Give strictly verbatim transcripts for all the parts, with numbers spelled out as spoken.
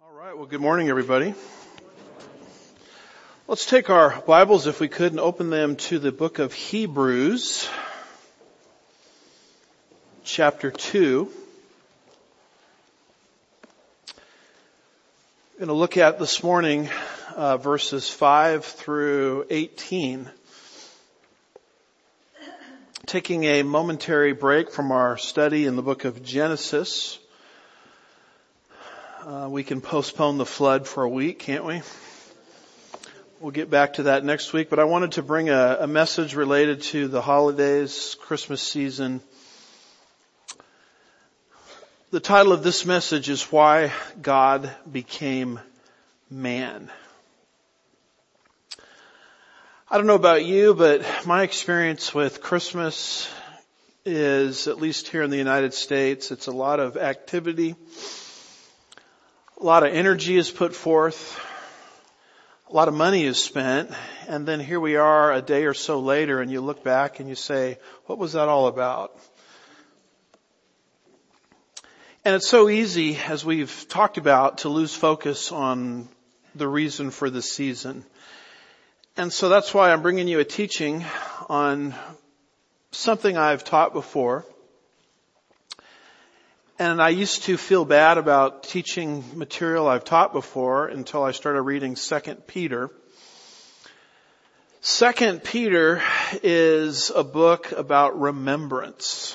All right, well, good morning, everybody. Let's take our Bibles, if we could, and open them to the book of Hebrews, chapter two. I'm going to look at this morning uh, verses five through eighteen. Taking a momentary break from our study in the book of Genesis. Uh, we can postpone the flood for a week, can't we? We'll get back to that next week, but I wanted to bring a, a message related to the holidays, Christmas season. The title of this message is Why God Became Man. I don't know about you, but my experience with Christmas is, at least here in the United States, it's a lot of activity. A lot of energy is put forth, a lot of money is spent, and then here we are a day or so later and you look back and you say, what was that all about? And it's so easy, as we've talked about, to lose focus on the reason for the season. And so that's why I'm bringing you a teaching on something I've taught before. And I used to feel bad about teaching material I've taught before until I started reading Second Peter. Second Peter is a book about remembrance.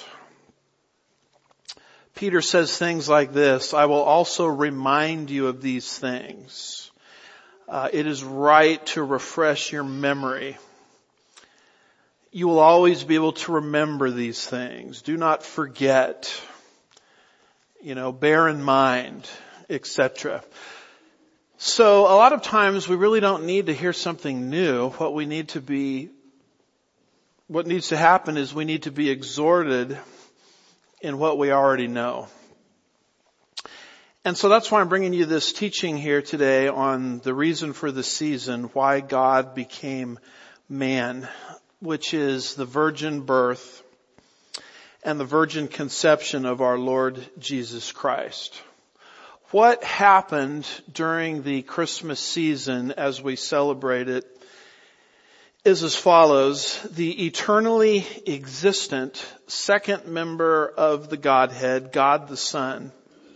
Peter says things like this, I will also remind you of these things. Uh, it is right to refresh your memory. You will always be able to remember these things. Do not forget. You know, bear in mind, et cetera. So a lot of times we really don't need to hear something new. What we need to be, what needs to happen is we need to be exhorted in what we already know. And so that's why I'm bringing you this teaching here today on the reason for the season, why God became man, which is the virgin birth and the virgin conception of our Lord Jesus Christ. What happened during the Christmas season as we celebrate it is as follows. The eternally existent second member of the Godhead, God the Son,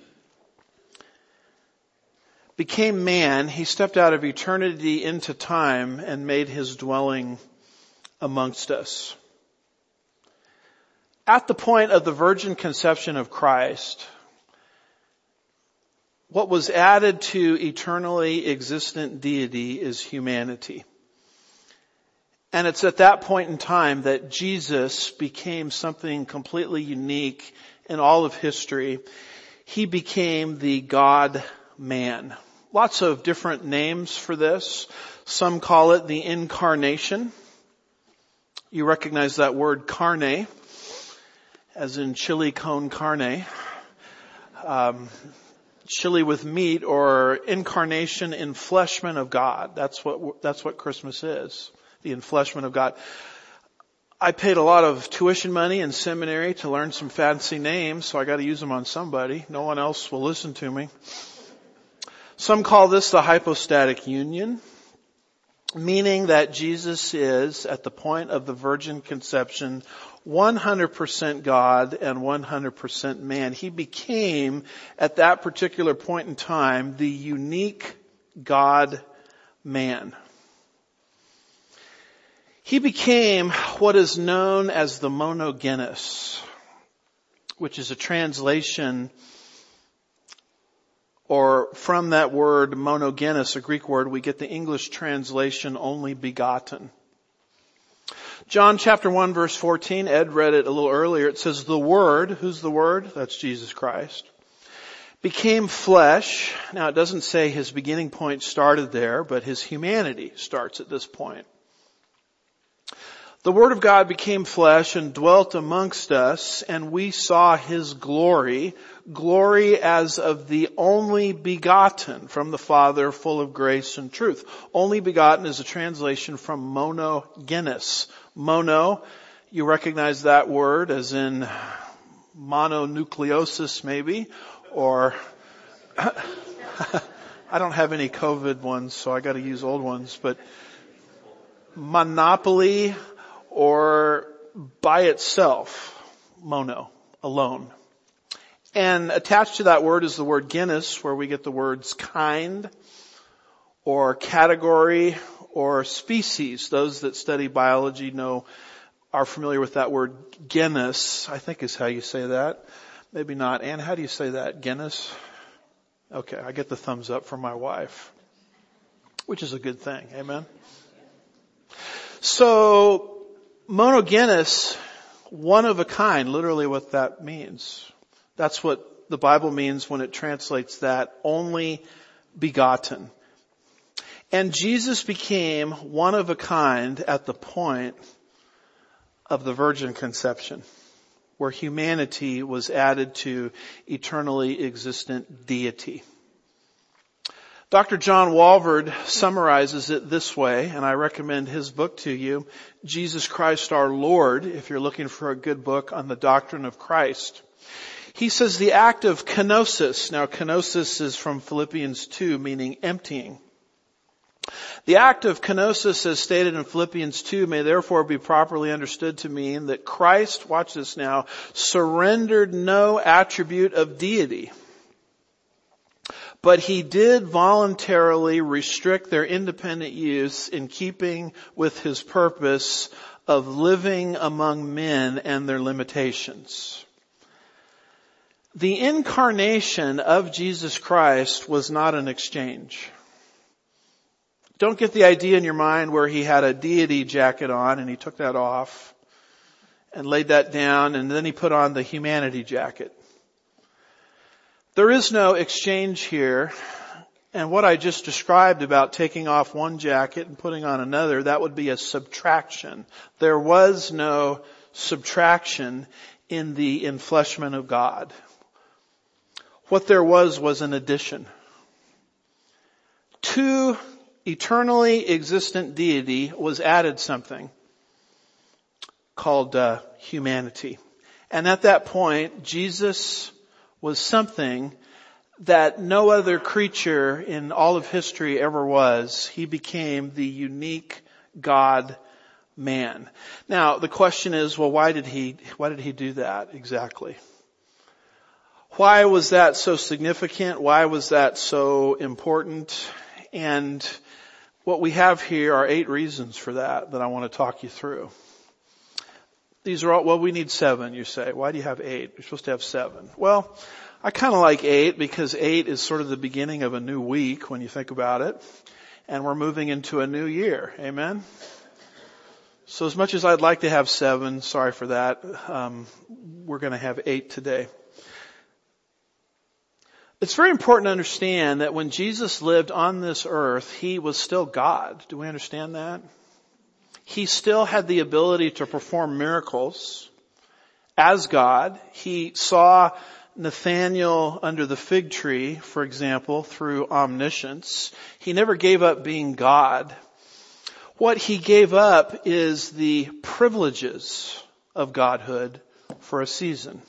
became man. He stepped out of eternity into time and made his dwelling amongst us. At the point of the virgin conception of Christ, what was added to eternally existent deity is humanity. And it's at that point in time that Jesus became something completely unique in all of history. He became the God-man. Lots of different names for this. Some call it the incarnation. You recognize that word carne, as in chili con carne, um, chili with meat, or incarnation, enfleshment of God. That's what, that's what Christmas is. The enfleshment of God. I paid a lot of tuition money in seminary to learn some fancy names, so I got to use them on somebody. No one else will listen to me. Some call this the hypostatic union, meaning that Jesus is, at the point of the virgin conception, one hundred percent God and one hundred percent man. He became, at that particular point in time, the unique God-man. He became what is known as the monogenes, which is a translation, or from that word monogenes, a Greek word, we get the English translation only begotten. John chapter one verse fourteen, Ed read it a little earlier. It says the Word, who's the Word? That's Jesus Christ. Became flesh. Now it doesn't say his beginning point started there, but his humanity starts at this point. The Word of God became flesh and dwelt amongst us, and we saw his glory, glory as of the only begotten from the Father, full of grace and truth. Only begotten is a translation from monogenes. Mono, you recognize that word as in mononucleosis maybe, or I don't have any COVID ones, so I got to use old ones, but monopoly or by itself, mono, alone. And attached to that word is the word genus, where we get the words kind or category or species. Those that study biology know, are familiar with that word genus, I think is how you say that. Maybe not. Anne, how do you say that? Genus? Okay, I get the thumbs up from my wife, which is a good thing. Amen? So, monogenous, one of a kind, literally what that means. That's what the Bible means when it translates that, only begotten. And Jesus became one of a kind at the point of the virgin conception, where humanity was added to eternally existent deity. Doctor John Walvoord summarizes it this way, and I recommend his book to you, Jesus Christ Our Lord, if you're looking for a good book on the doctrine of Christ. He says the act of kenosis, now kenosis is from Philippians two, meaning emptying. The act of kenosis, as stated in Philippians two, may therefore be properly understood to mean that Christ, watch this now, surrendered no attribute of deity, but he did voluntarily restrict their independent use in keeping with his purpose of living among men and their limitations. The incarnation of Jesus Christ was not an exchange. Don't get the idea in your mind where he had a deity jacket on and he took that off and laid that down and then he put on the humanity jacket. There is no exchange here. And what I just described about taking off one jacket and putting on another, that would be a subtraction. There was no subtraction in the enfleshment of God. What there was was an addition. To eternally existent deity was added something called uh, humanity. And at that point, Jesus was something that no other creature in all of history ever was. He became the unique God man. Now, the question is, well, why did he, why did he do that exactly? Why was that so significant? Why was that so important? And what we have here are eight reasons for that that I want to talk you through. These are all, well, we need seven, you say. Why do you have eight? You're supposed to have seven. Well, I kind of like eight because eight is sort of the beginning of a new week when you think about it. And we're moving into a new year. Amen? So as much as I'd like to have seven, sorry for that, um, we're going to have eight today. It's very important to understand that when Jesus lived on this earth, he was still God. Do we understand that? He still had the ability to perform miracles as God. He saw Nathanael under the fig tree, for example, through omniscience. He never gave up being God. What he gave up is the privileges of godhood for a season.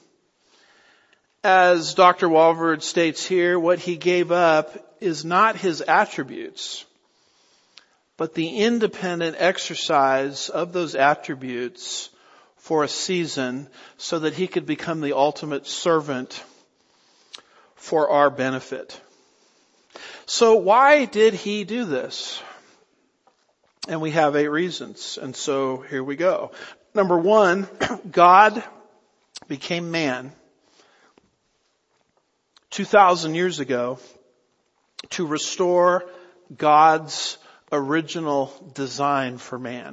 As Doctor Walvoord states here, what he gave up is not his attributes, but the independent exercise of those attributes for a season so that he could become the ultimate servant for our benefit. So why did he do this? And we have eight reasons. And so here we go. Number one, God became man two thousand years ago to restore God's original design for man.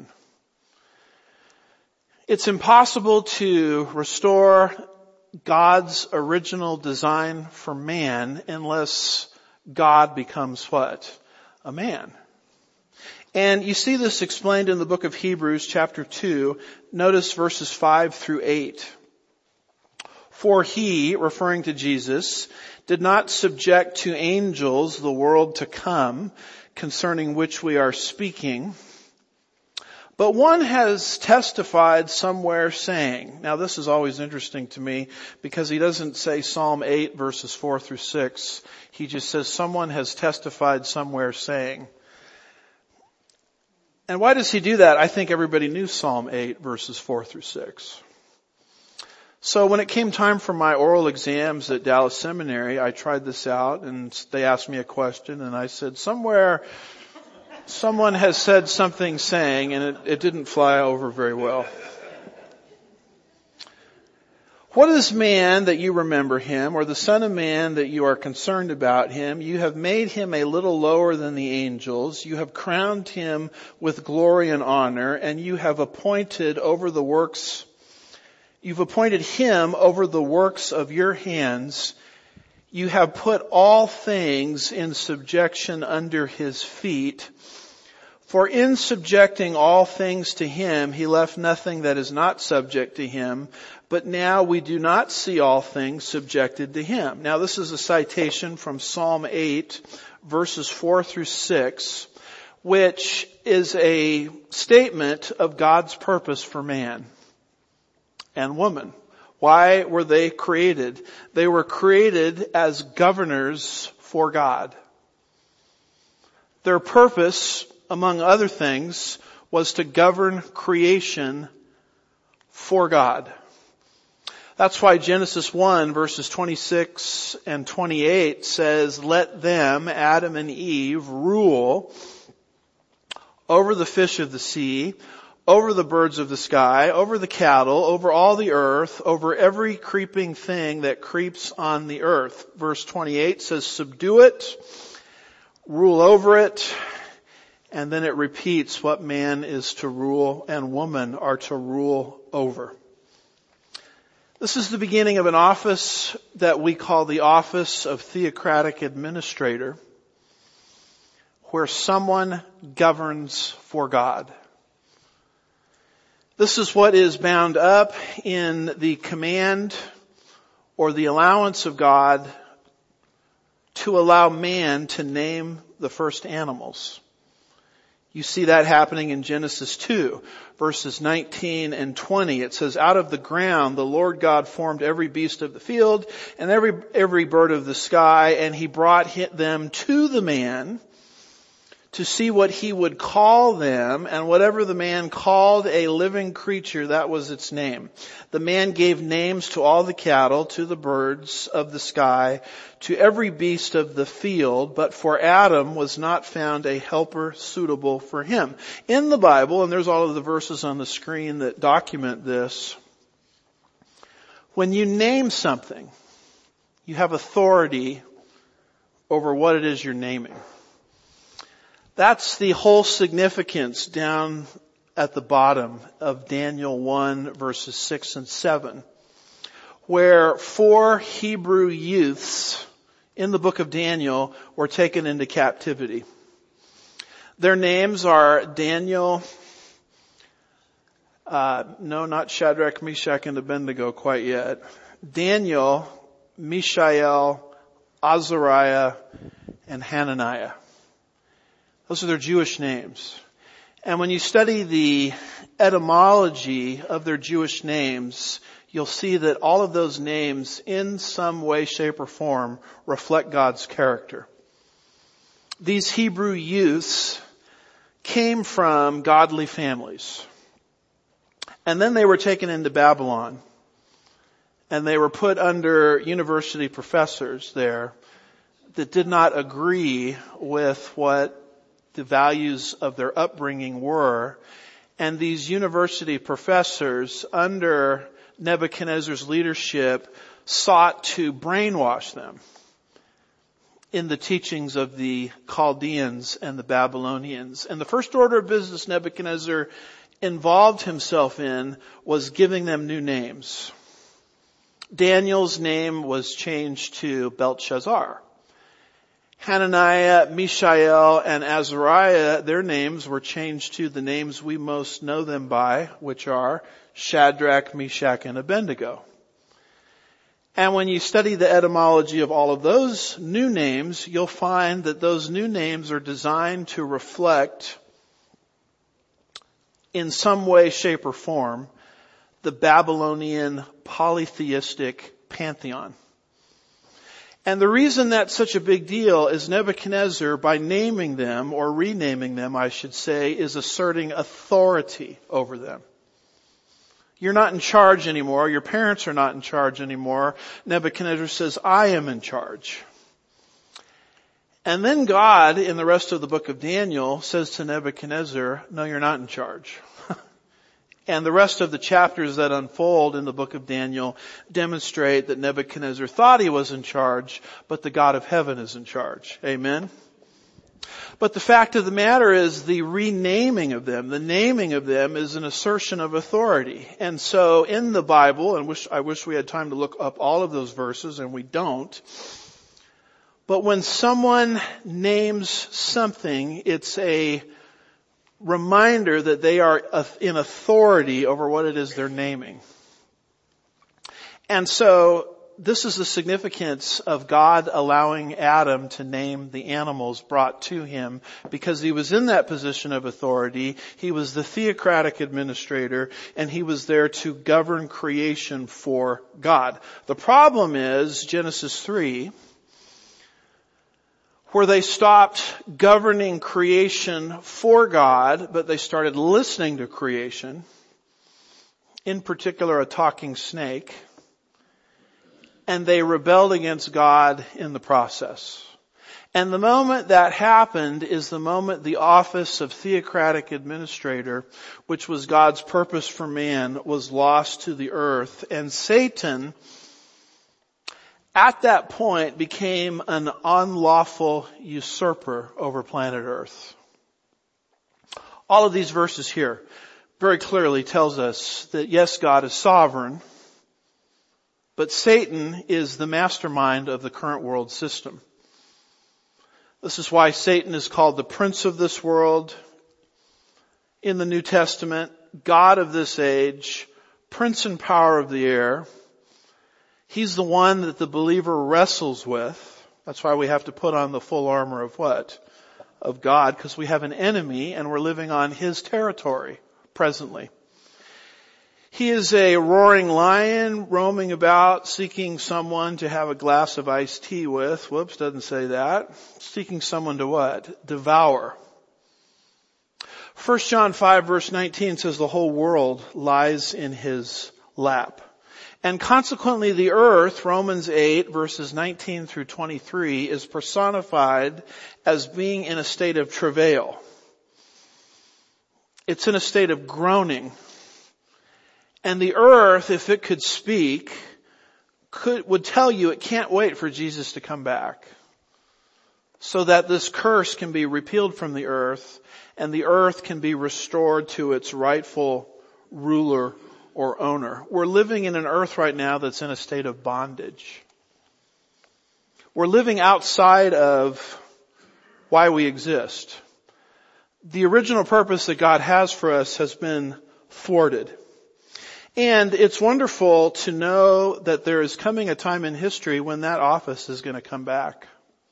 It's impossible to restore God's original design for man unless God becomes what? A man. And you see this explained in the book of Hebrews chapter two. Notice verses five through eight. For he, referring to Jesus, did not subject to angels the world to come, concerning which we are speaking, But one has testified somewhere saying, now this is always interesting to me because he doesn't say Psalm eight verses four through six. He just says someone has testified somewhere saying. And why does he do that? I think everybody knew Psalm eight verses four through six. So when it came time for my oral exams at Dallas Seminary, I tried this out and they asked me a question and I said, somewhere someone has said something saying, and it, it didn't fly over very well. What is man that you remember him, or the son of man that you are concerned about him? You have made him a little lower than the angels. You have crowned him with glory and honor, and you have appointed over the works, you've appointed him over the works of your hands. You have put all things in subjection under his feet. For in subjecting all things to him, he left nothing that is not subject to him. But now we do not see all things subjected to him. Now this is a citation from Psalm eight, verses four through six, which is a statement of God's purpose for man and woman. Why were they created? They were created as governors for God. Their purpose, among other things, was to govern creation for God. That's why Genesis one verses twenty-six and twenty-eight says, let them, Adam and Eve, rule over the fish of the sea, over the birds of the sky, over the cattle, over all the earth, over every creeping thing that creeps on the earth. Verse twenty-eight says, subdue it, rule over it, and then it repeats what man is to rule and woman are to rule over. This is the beginning of an office that we call the office of theocratic administrator, where someone governs for God. This is what is bound up in the command or the allowance of God to allow man to name the first animals. You see that happening in Genesis two, verses nineteen and twenty. It says, out of the ground the Lord God formed every beast of the field and every every bird of the sky, and he brought them to the man to see what he would call them, and whatever the man called a living creature, that was its name. The man gave names to all the cattle, to the birds of the sky, to every beast of the field, but for Adam was not found a helper suitable for him. In the Bible, and there's all of the verses on the screen that document this, when you name something, you have authority over what it is you're naming. That's the whole significance down at the bottom of Daniel one verses six and seven, where four Hebrew youths in the book of Daniel were taken into captivity. Their names are Daniel, uh, no, not Shadrach, Meshach, and Abednego quite yet. Daniel, Mishael, Azariah, and Hananiah. Those are their Jewish names. And when you study the etymology of their Jewish names, you'll see that all of those names in some way, shape, or form reflect God's character. These Hebrew youths came from godly families. And then they were taken into Babylon. And they were put under university professors there that did not agree with what the values of their upbringing were. And these university professors, under Nebuchadnezzar's leadership, sought to brainwash them in the teachings of the Chaldeans and the Babylonians. And the first order of business Nebuchadnezzar involved himself in was giving them new names. Daniel's name was changed to Belshazzar. Hananiah, Mishael, and Azariah, their names were changed to the names we most know them by, which are Shadrach, Meshach, and Abednego. And when you study the etymology of all of those new names, you'll find that those new names are designed to reflect in some way, shape, or form, the Babylonian polytheistic pantheon. And the reason that's such a big deal is Nebuchadnezzar, by naming them, or renaming them, I should say, is asserting authority over them. You're not in charge anymore. Your parents are not in charge anymore. Nebuchadnezzar says, I am in charge. And then God, in the rest of the book of Daniel, says to Nebuchadnezzar, no, you're not in charge. And the rest of the chapters that unfold in the book of Daniel demonstrate that Nebuchadnezzar thought he was in charge, but the God of heaven is in charge. Amen? But the fact of the matter is the renaming of them, the naming of them is an assertion of authority. And so in the Bible, and wish, I wish we had time to look up all of those verses, and we don't, but when someone names something, it's a reminder that they are in authority over what it is they're naming. And so this is the significance of God allowing Adam to name the animals brought to him, because he was in that position of authority. He was the theocratic administrator, and he was there to govern creation for God. The problem is Genesis three, where they stopped governing creation for God, but they started listening to creation, in particular a talking snake, and they rebelled against God in the process. And the moment that happened is the moment the office of theocratic administrator, which was God's purpose for man, was lost to the earth. And Satan, at that point, became an unlawful usurper over planet Earth. All of these verses here very clearly tells us that yes, God is sovereign, but Satan is the mastermind of the current world system. This is why Satan is called the prince of this world in the New Testament, God of this age, prince and power of the air. He's the one that the believer wrestles with. That's why we have to put on the full armor of what? Of God, because we have an enemy and we're living on his territory presently. He is a roaring lion roaming about seeking someone to have a glass of iced tea with. Whoops, doesn't say that. Seeking someone to what? Devour. First John five verse nineteen says the whole world lies in his lap. And consequently the earth, Romans eight verses nineteen through twenty-three, is personified as being in a state of travail. It's in a state of groaning. And the earth, if it could speak, could, would tell you it can't wait for Jesus to come back, so that this curse can be repealed from the earth and the earth can be restored to its rightful ruler or owner. We're living in an earth right now that's in a state of bondage. We're living outside of why we exist. The original purpose that God has for us has been thwarted. And it's wonderful to know that there is coming a time in history when that office is going to come back.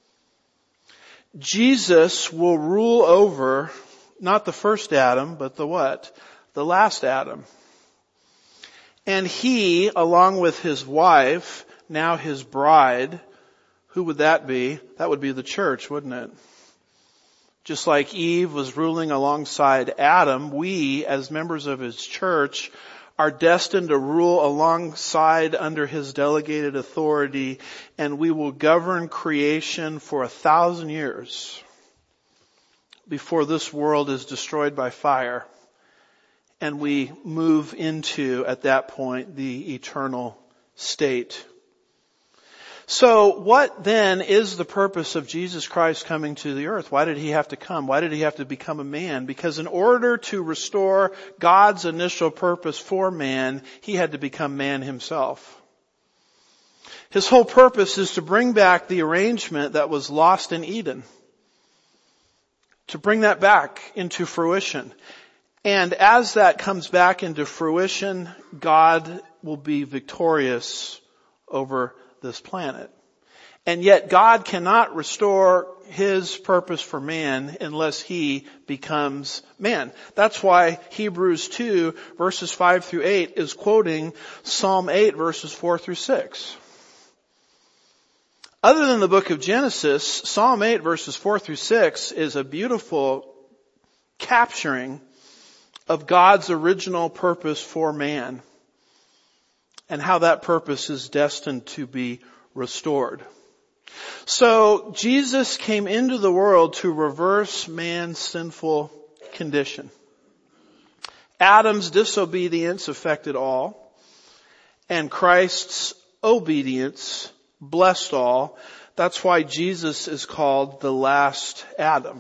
Jesus will rule over not the first Adam, but the what? The last Adam. And he, along with his wife, now his bride, who would that be? That would be the church, wouldn't it? Just like Eve was ruling alongside Adam, we, as members of his church, are destined to rule alongside under his delegated authority, and we will govern creation for a thousand years before this world is destroyed by fire. And we move into, at that point, the eternal state. So what then is the purpose of Jesus Christ coming to the earth? Why did he have to come? Why did he have to become a man? Because in order to restore God's initial purpose for man, he had to become man himself. His whole purpose is to bring back the arrangement that was lost in Eden. To bring that back into fruition. And as that comes back into fruition, God will be victorious over this planet. And yet God cannot restore his purpose for man unless he becomes man. That's why Hebrews two verses five through eight is quoting Psalm eight verses four through six. Other than the book of Genesis, Psalm eight verses four through six is a beautiful capturing of God's original purpose for man and how that purpose is destined to be restored. So Jesus came into the world to reverse man's sinful condition. Adam's disobedience affected all, and Christ's obedience blessed all. That's why Jesus is called the last Adam.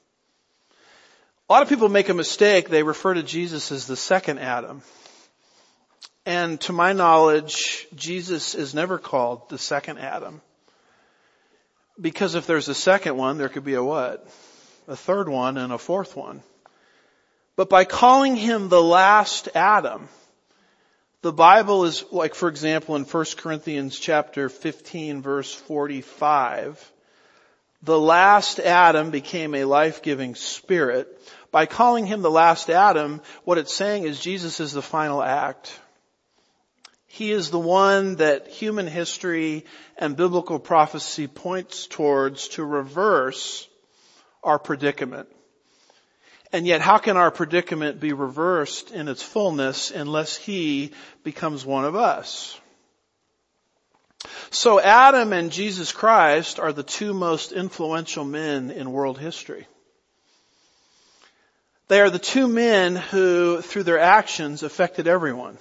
A lot of people make a mistake. They refer to Jesus as the second Adam. And to my knowledge, Jesus is never called the second Adam. Because if there's a second one, there could be a what? A third one and a fourth one. But by calling him the last Adam, the Bible is like, for example, in First Corinthians chapter fifteen verse forty-five, the last Adam became a life-giving spirit. By calling him the last Adam, what it's saying is Jesus is the final act. He is the one that human history and biblical prophecy points towards to reverse our predicament. And yet, how can our predicament be reversed in its fullness unless he becomes one of us? So Adam and Jesus Christ are the two most influential men in world history. They are the two men who, through their actions, affected everyone.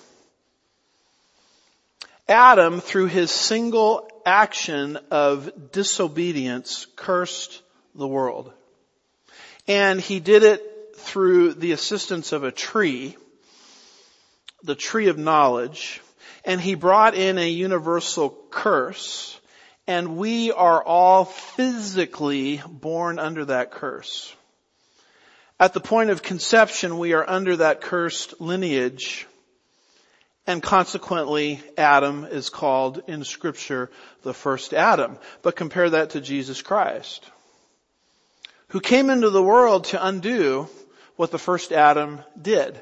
Adam, through his single action of disobedience, cursed the world. And he did it through the assistance of a tree, the tree of knowledge, and he brought in a universal curse, and we are all physically born under that curse. At the point of conception, we are under that cursed lineage, and consequently, Adam is called in Scripture the first Adam. But compare that to Jesus Christ, who came into the world to undo what the first Adam did.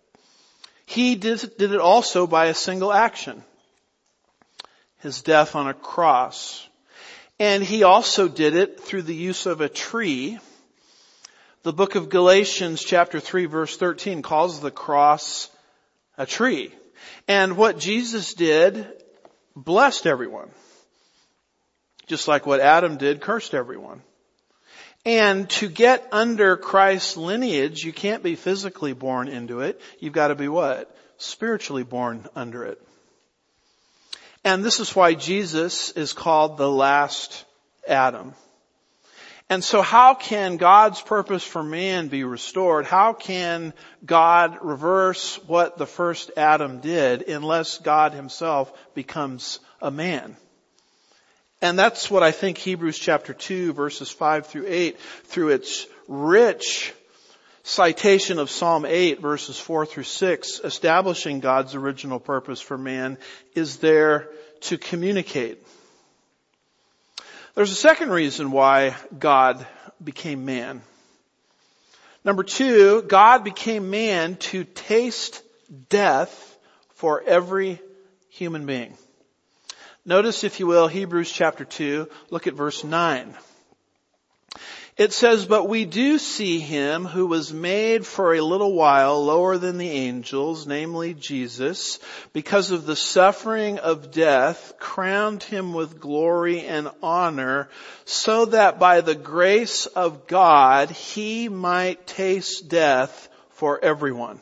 He did, did it also by a single action, his death on a cross. And he also did it through the use of a tree. The book of Galatians chapter three verse thirteen calls the cross a tree. And what Jesus did blessed everyone, just like what Adam did cursed everyone. And to get under Christ's lineage, you can't be physically born into it. You've got to be what? Spiritually born under it. And this is why Jesus is called the last Adam. And so how can God's purpose for man be restored? How can God reverse what the first Adam did unless God himself becomes a man? And that's what I think Hebrews chapter two verses five through eight, through its rich citation of Psalm eight verses four through six, establishing God's original purpose for man, is there to communicate. There's a second reason why God became man. Number two, God became man to taste death for every human being. Notice, if you will, Hebrews chapter two, look at verse nine. It says, "But we do see him who was made for a little while lower than the angels, namely Jesus, because of the suffering of death, crowned him with glory and honor, so that by the grace of God he might taste death for everyone."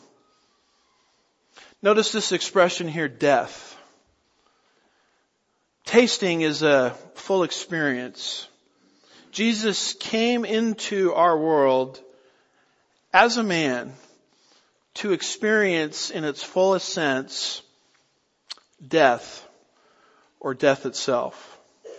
Notice this expression here, death. Tasting is a full experience. Jesus came into our world as a man to experience in its fullest sense death, or death itself.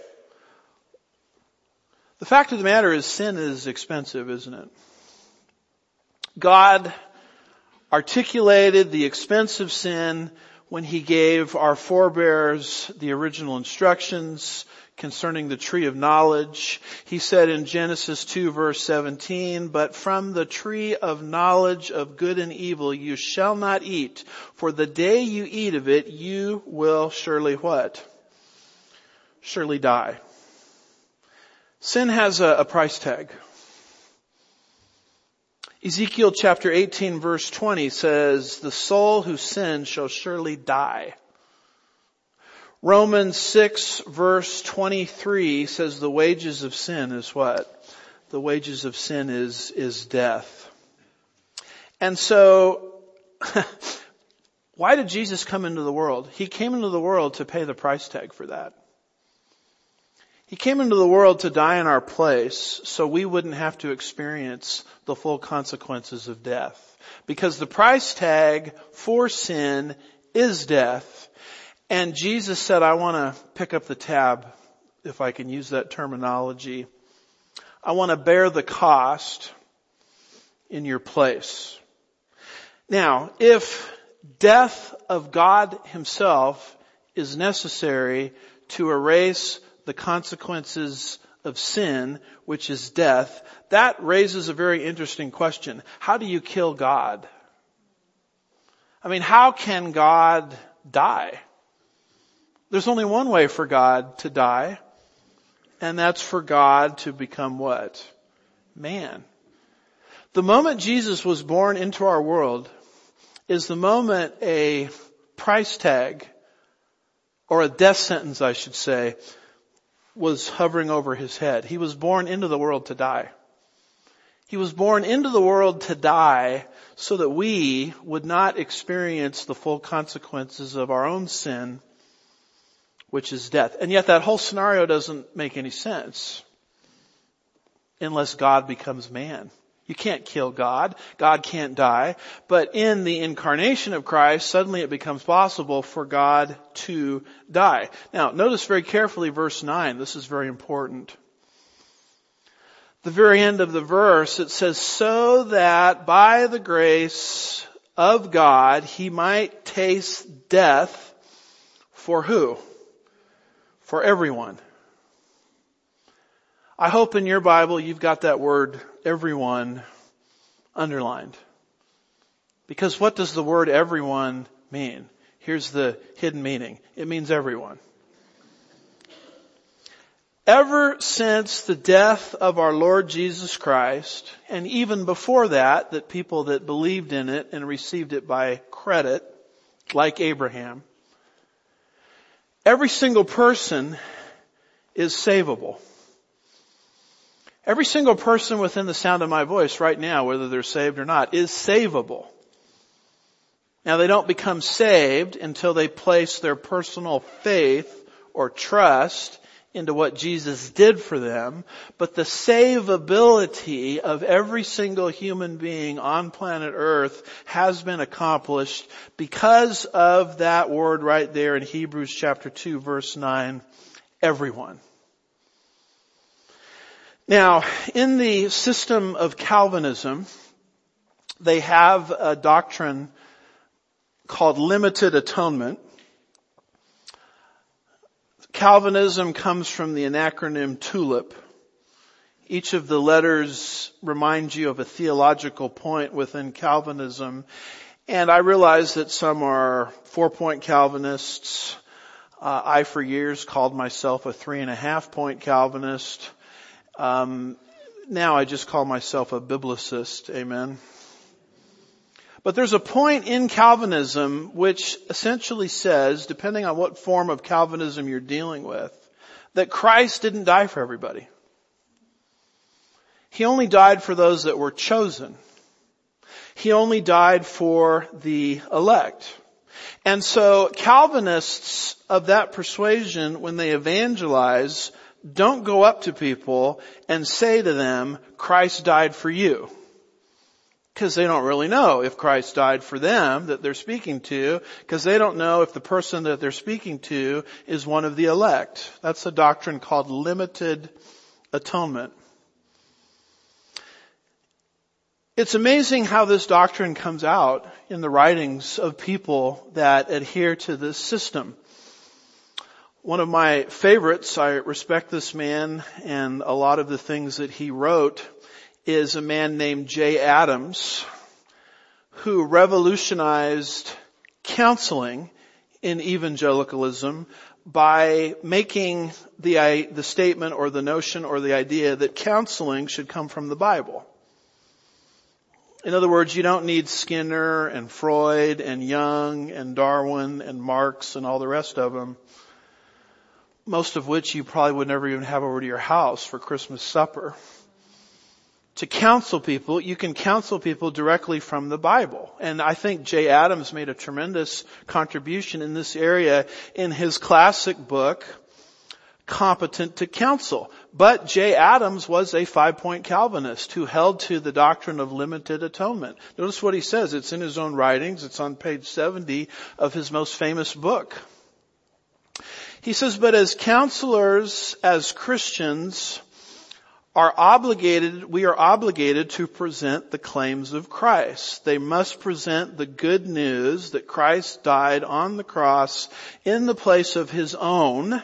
The fact of the matter is, sin is expensive, isn't it? God articulated the expense of sin when he gave our forebears the original instructions concerning the tree of knowledge. He said in Genesis two verse seventeen, "But from the tree of knowledge of good and evil you shall not eat, for the day you eat of it you will surely" what? Surely die. Sin has a, a price tag. Ezekiel chapter eighteen verse twenty says, "The soul who sins shall surely die." Romans six verse twenty-three says the wages of sin is what? The wages of sin is, is death. And so, why did Jesus come into the world? He came into the world to pay the price tag for that. He came into the world to die in our place so we wouldn't have to experience the full consequences of death. Because the price tag for sin is death. And Jesus said, I want to pick up the tab, if I can use that terminology. I want to bear the cost in your place. Now, if death of God himself is necessary to erase the consequences of sin, which is death, that raises a very interesting question. How do you kill God? I mean, how can God die? There's only one way for God to die, and that's for God to become what? Man. The moment Jesus was born into our world is the moment a price tag, or a death sentence, I should say, was hovering over his head. He was born into the world to die. He was born into the world to die so that we would not experience the full consequences of our own sin, which is death. And yet that whole scenario doesn't make any sense unless God becomes man. You can't kill God. God can't die. But in the incarnation of Christ, suddenly it becomes possible for God to die. Now, notice very carefully verse nine. This is very important. The very end of the verse, it says, "So that by the grace of God he might taste death for" who? For everyone. I hope in your Bible you've got that word everyone underlined. Because what does the word everyone mean? Here's the hidden meaning. It means everyone. Ever since the death of our Lord Jesus Christ, and even before that, that people that believed in it and received it by credit, like Abraham, every single person is savable. Every single person within the sound of my voice right now, whether they're saved or not, is savable. Now, they don't become saved until they place their personal faith or trust into what Jesus did for them, but the savability of every single human being on planet Earth has been accomplished because of that word right there in Hebrews chapter two verse nine, everyone. Now, in the system of Calvinism, they have a doctrine called limited atonement. Calvinism comes from the acronym TULIP. Each of the letters reminds you of a theological point within Calvinism. And I realize that some are four-point Calvinists. Uh, I, for years, called myself a three-and-a-half-point Calvinist. Um, now I just call myself a biblicist. Amen. But there's a point in Calvinism which essentially says, depending on what form of Calvinism you're dealing with, that Christ didn't die for everybody. He only died for those that were chosen. He only died for the elect. And so Calvinists of that persuasion, when they evangelize, don't go up to people and say to them, Christ died for you. Because they don't really know if Christ died for them that they're speaking to, because they don't know if the person that they're speaking to is one of the elect. That's a doctrine called limited atonement. It's amazing how this doctrine comes out in the writings of people that adhere to this system. One of my favorites, I respect this man and a lot of the things that he wrote, is a man named Jay Adams, who revolutionized counseling in evangelicalism by making the, the statement or the notion or the idea that counseling should come from the Bible. In other words, you don't need Skinner and Freud and Jung and Darwin and Marx and all the rest of them, most of which you probably would never even have over to your house for Christmas supper. To counsel people, you can counsel people directly from the Bible. And I think Jay Adams made a tremendous contribution in this area in his classic book, Competent to Counsel. But Jay Adams was a five-point Calvinist who held to the doctrine of limited atonement. Notice what he says. It's in his own writings. It's on page seventy of his most famous book. He says, but as counselors, as Christians, are obligated, we are obligated to present the claims of Christ. They must present the good news that Christ died on the cross in the place of his own,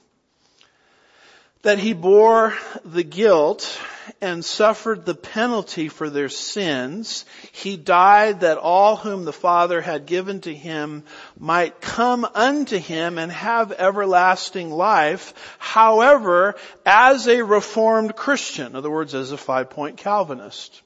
that he bore the guilt and suffered the penalty for their sins. He died that all whom the Father had given to him might come unto him and have everlasting life. However, as a Reformed Christian, in other words, as a five-point Calvinist,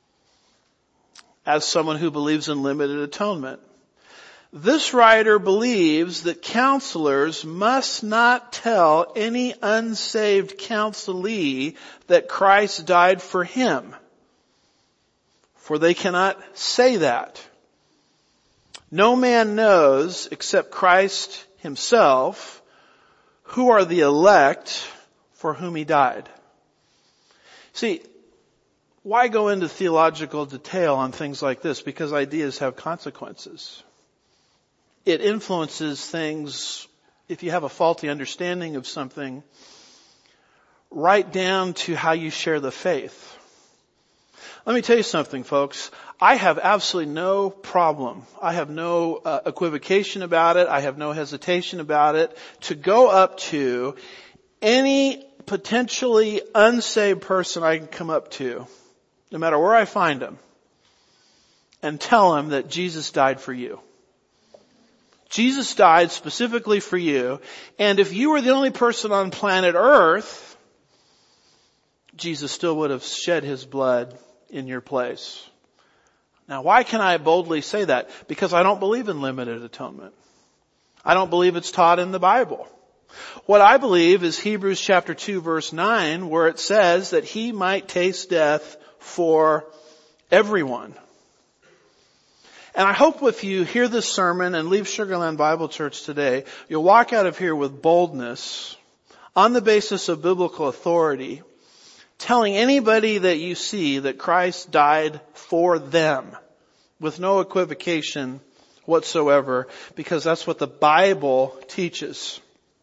as someone who believes in limited atonement, this writer believes that counselors must not tell any unsaved counselee that Christ died for him, for they cannot say that. No man knows except Christ himself who are the elect for whom he died. See, why go into theological detail on things like this? Because ideas have consequences. It influences things, if you have a faulty understanding of something, right down to how you share the faith. Let me tell you something, folks. I have absolutely no problem. I have no uh, equivocation about it. I have no hesitation about it to go up to any potentially unsaved person I can come up to, no matter where I find them, and tell them that Jesus died for you. Jesus died specifically for you, and if you were the only person on planet Earth, Jesus still would have shed his blood in your place. Now, why can I boldly say that? Because I don't believe in limited atonement. I don't believe it's taught in the Bible. What I believe is Hebrews chapter two verse nine, where it says that he might taste death for everyone. And I hope if you hear this sermon and leave Sugar Land Bible Church today, you'll walk out of here with boldness on the basis of biblical authority, telling anybody that you see that Christ died for them with no equivocation whatsoever, because that's what the Bible teaches.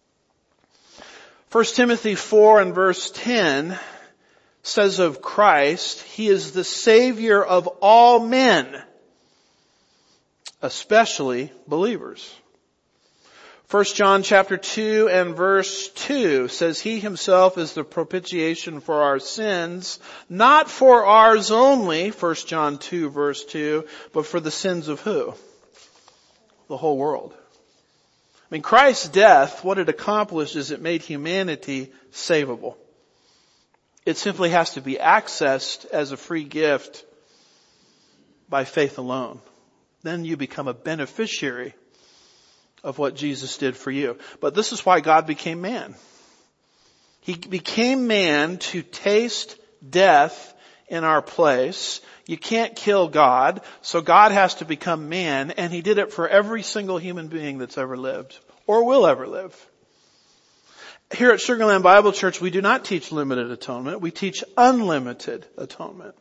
First Timothy four and verse ten says of Christ, he is the Savior of all men, especially believers. First John chapter two and verse two says he himself is the propitiation for our sins, not for ours only, First John two verse two, but for the sins of who? The whole world. I mean, Christ's death, what it accomplished is it made humanity savable. It simply has to be accessed as a free gift by faith alone. Then you become a beneficiary of what Jesus did for you. But this is why God became man. He became man to taste death in our place. You can't kill God, so God has to become man, and he did it for every single human being that's ever lived or will ever live. Here at Sugar Land Bible Church, we do not teach limited atonement. We teach unlimited atonement.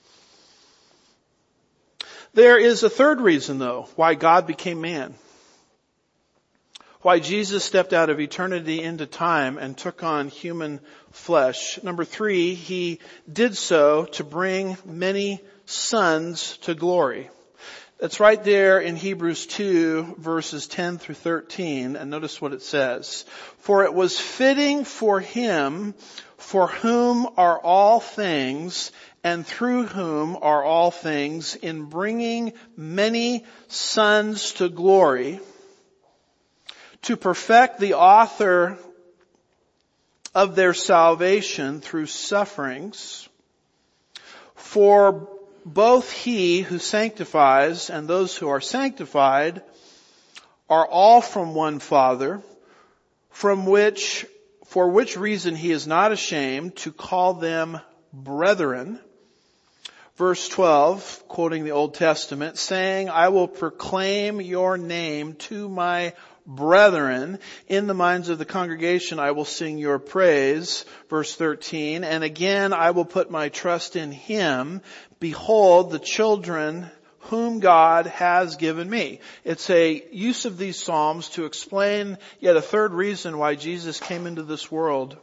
There is a third reason, though, why God became man. Why Jesus stepped out of eternity into time and took on human flesh. Number three, he did so to bring many sons to glory. That's right there in Hebrews two verses ten through thirteen, and notice what it says. For it was fitting for him for whom are all things and through whom are all things, in bringing many sons to glory, to perfect the author of their salvation through sufferings. For both he who sanctifies and those who are sanctified are all from one Father, from which, for which reason he is not ashamed to call them brethren. Verse twelve, quoting the Old Testament, saying, I will proclaim your name to my brethren. In the minds of the congregation I will sing your praise. Verse thirteen, and again I will put my trust in him. Behold, the children whom God has given me. It's a use of these Psalms to explain yet a third reason why Jesus came into this world,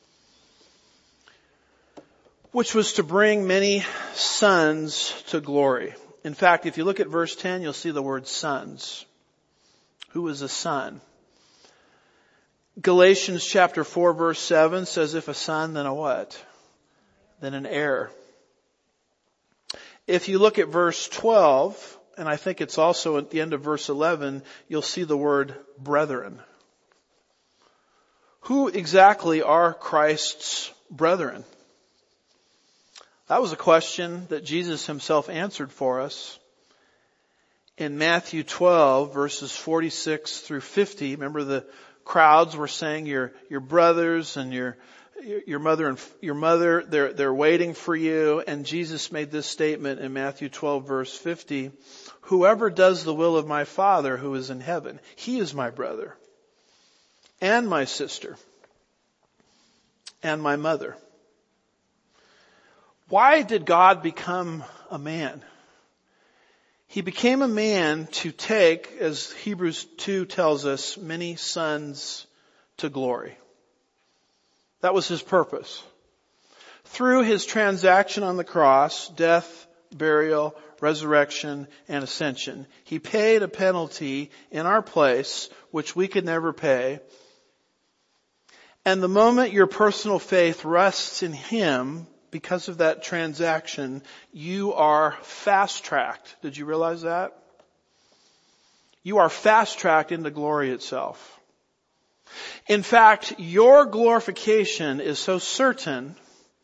which was to bring many sons to glory. In fact, if you look at verse ten, you'll see the word sons. Who is a son? Galatians chapter four verse seven says, if a son, then a what? Then an heir. If you look at verse twelve, and I think it's also at the end of verse eleven, you'll see the word brethren. Who exactly are Christ's brethren? That was a question that Jesus himself answered for us in Matthew twelve verses forty-six through fifty. Remember, the crowds were saying your your brothers and your your mother and your mother they're they're waiting for you, and Jesus made this statement in Matthew twelve verse fifty, whoever does the will of my Father who is in heaven, he is my brother and my sister and my mother. Why did God become a man? He became a man to take, as Hebrews two tells us, many sons to glory. That was his purpose. Through his transaction on the cross, death, burial, resurrection, and ascension, he paid a penalty in our place, which we could never pay. And the moment your personal faith rests in him, because of that transaction, you are fast-tracked. Did you realize that? You are fast-tracked into glory itself. In fact, your glorification is so certain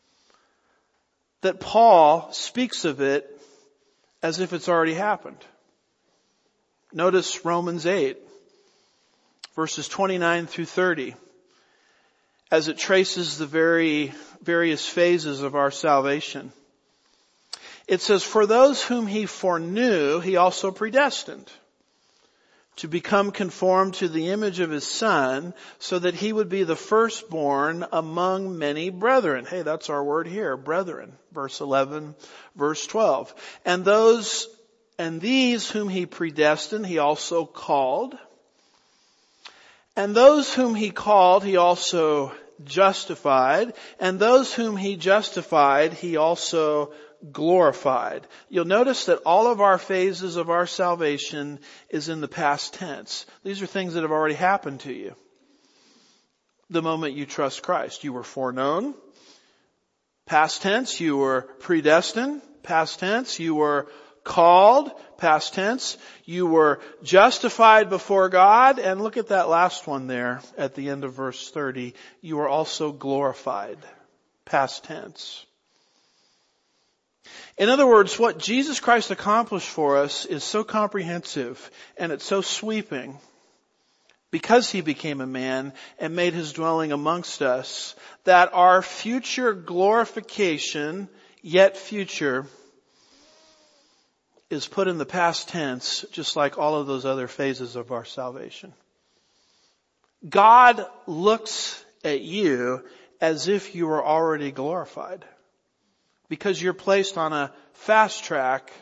that Paul speaks of it as if it's already happened. Notice Romans eight, verses twenty-nine through thirty, as it traces the very various phases of our salvation. It says, for those whom he foreknew, he also predestined to become conformed to the image of his Son, so that he would be the firstborn among many brethren. Hey, that's our word here, brethren. Verse eleven, verse twelve. And those, and these whom he predestined, he also called. And those whom he called, he also justified. And those whom he justified, he also glorified. You'll notice that all of our phases of our salvation is in the past tense. These are things that have already happened to you. The moment you trust Christ, you were foreknown. Past tense, you were predestined. Past tense, you were called. Past tense, you were justified before God. And look at that last one there at the end of verse thirty. You were also glorified. Past tense. In other words, what Jesus Christ accomplished for us is so comprehensive and it's so sweeping because he became a man and made his dwelling amongst us, that our future glorification, yet future, is put in the past tense, just like all of those other phases of our salvation. God looks at you as if you were already glorified, because you're placed on a fast track.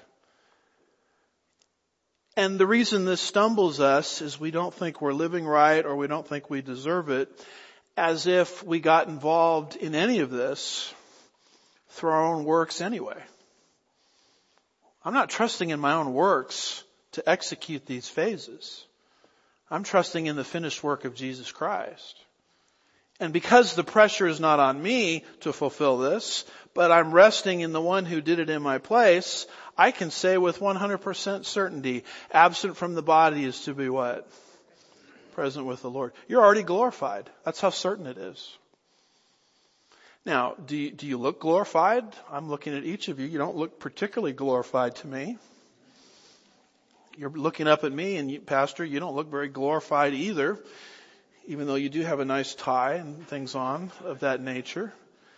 And the reason this stumbles us is we don't think we're living right, or we don't think we deserve it, as if we got involved in any of this through our own works anyway. I'm not trusting in my own works to execute these phases. I'm trusting in the finished work of Jesus Christ. And because the pressure is not on me to fulfill this, but I'm resting in the one who did it in my place, I can say with one hundred percent certainty, absent from the body is to be what? Present with the Lord. You're already glorified. That's how certain it is. Now, do you, do you look glorified? I'm looking at each of you. You don't look particularly glorified to me. You're looking up at me and you, Pastor, you don't look very glorified either, even though you do have a nice tie and things on of that nature.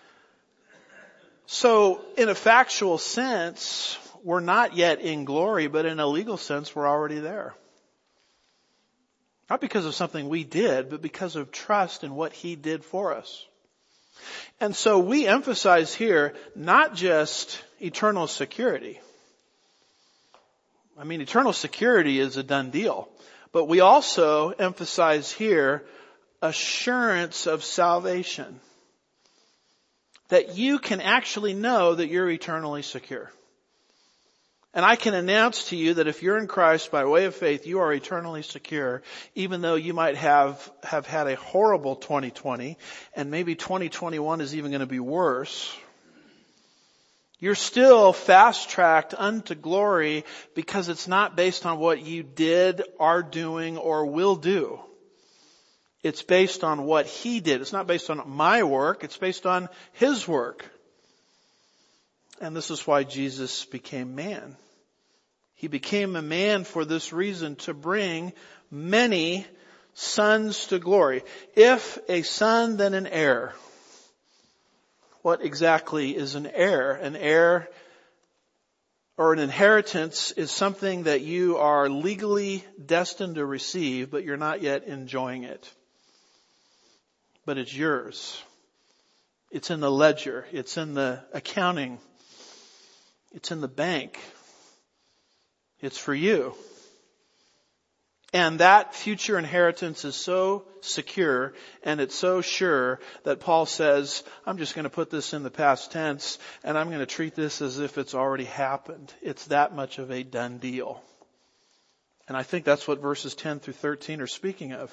So, in a factual sense, we're not yet in glory, but in a legal sense, we're already there. Not because of something we did, but because of trust in what He did for us. And so we emphasize here not just eternal security. I mean, eternal security is a done deal. But we also emphasize here assurance of salvation. That you can actually know that you're eternally secure. And I can announce to you that if you're in Christ by way of faith, you are eternally secure, even though you might have, have had a horrible twenty twenty, and maybe twenty twenty-one is even going to be worse. You're still fast-tracked unto glory because it's not based on what you did, are doing, or will do. It's based on what He did. It's not based on my work. It's based on His work. And this is why Jesus became man. He became a man for this reason, to bring many sons to glory. If a son, then an heir. What exactly is an heir? An heir or an inheritance is something that you are legally destined to receive, but you're not yet enjoying it. But it's yours. It's in the ledger. It's in the accounting. It's in the bank. It's for you. And that future inheritance is so secure and it's so sure that Paul says, I'm just going to put this in the past tense and I'm going to treat this as if it's already happened. It's that much of a done deal. And I think that's what verses ten through thirteen are speaking of.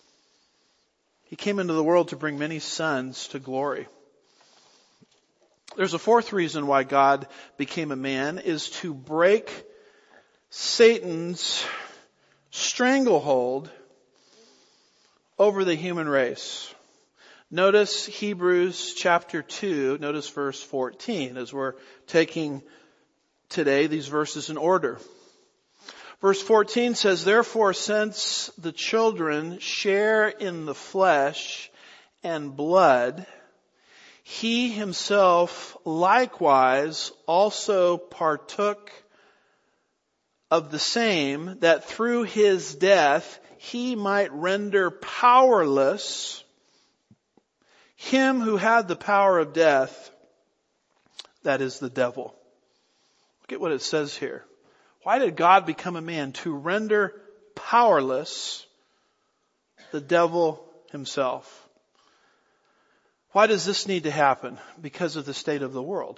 He came into the world to bring many sons to glory. There's a fourth reason why God became a man, is to break Satan's stranglehold over the human race. Notice Hebrews chapter two, notice verse fourteen, as we're taking today these verses in order. Verse fourteen says, therefore, since the children share in the flesh and blood, He Himself likewise also partook of the same, that through His death He might render powerless him who had the power of death, that is the devil. Look at what it says here. Why did God become a man? To render powerless the devil himself. Why does this need to happen? Because of the state of the world.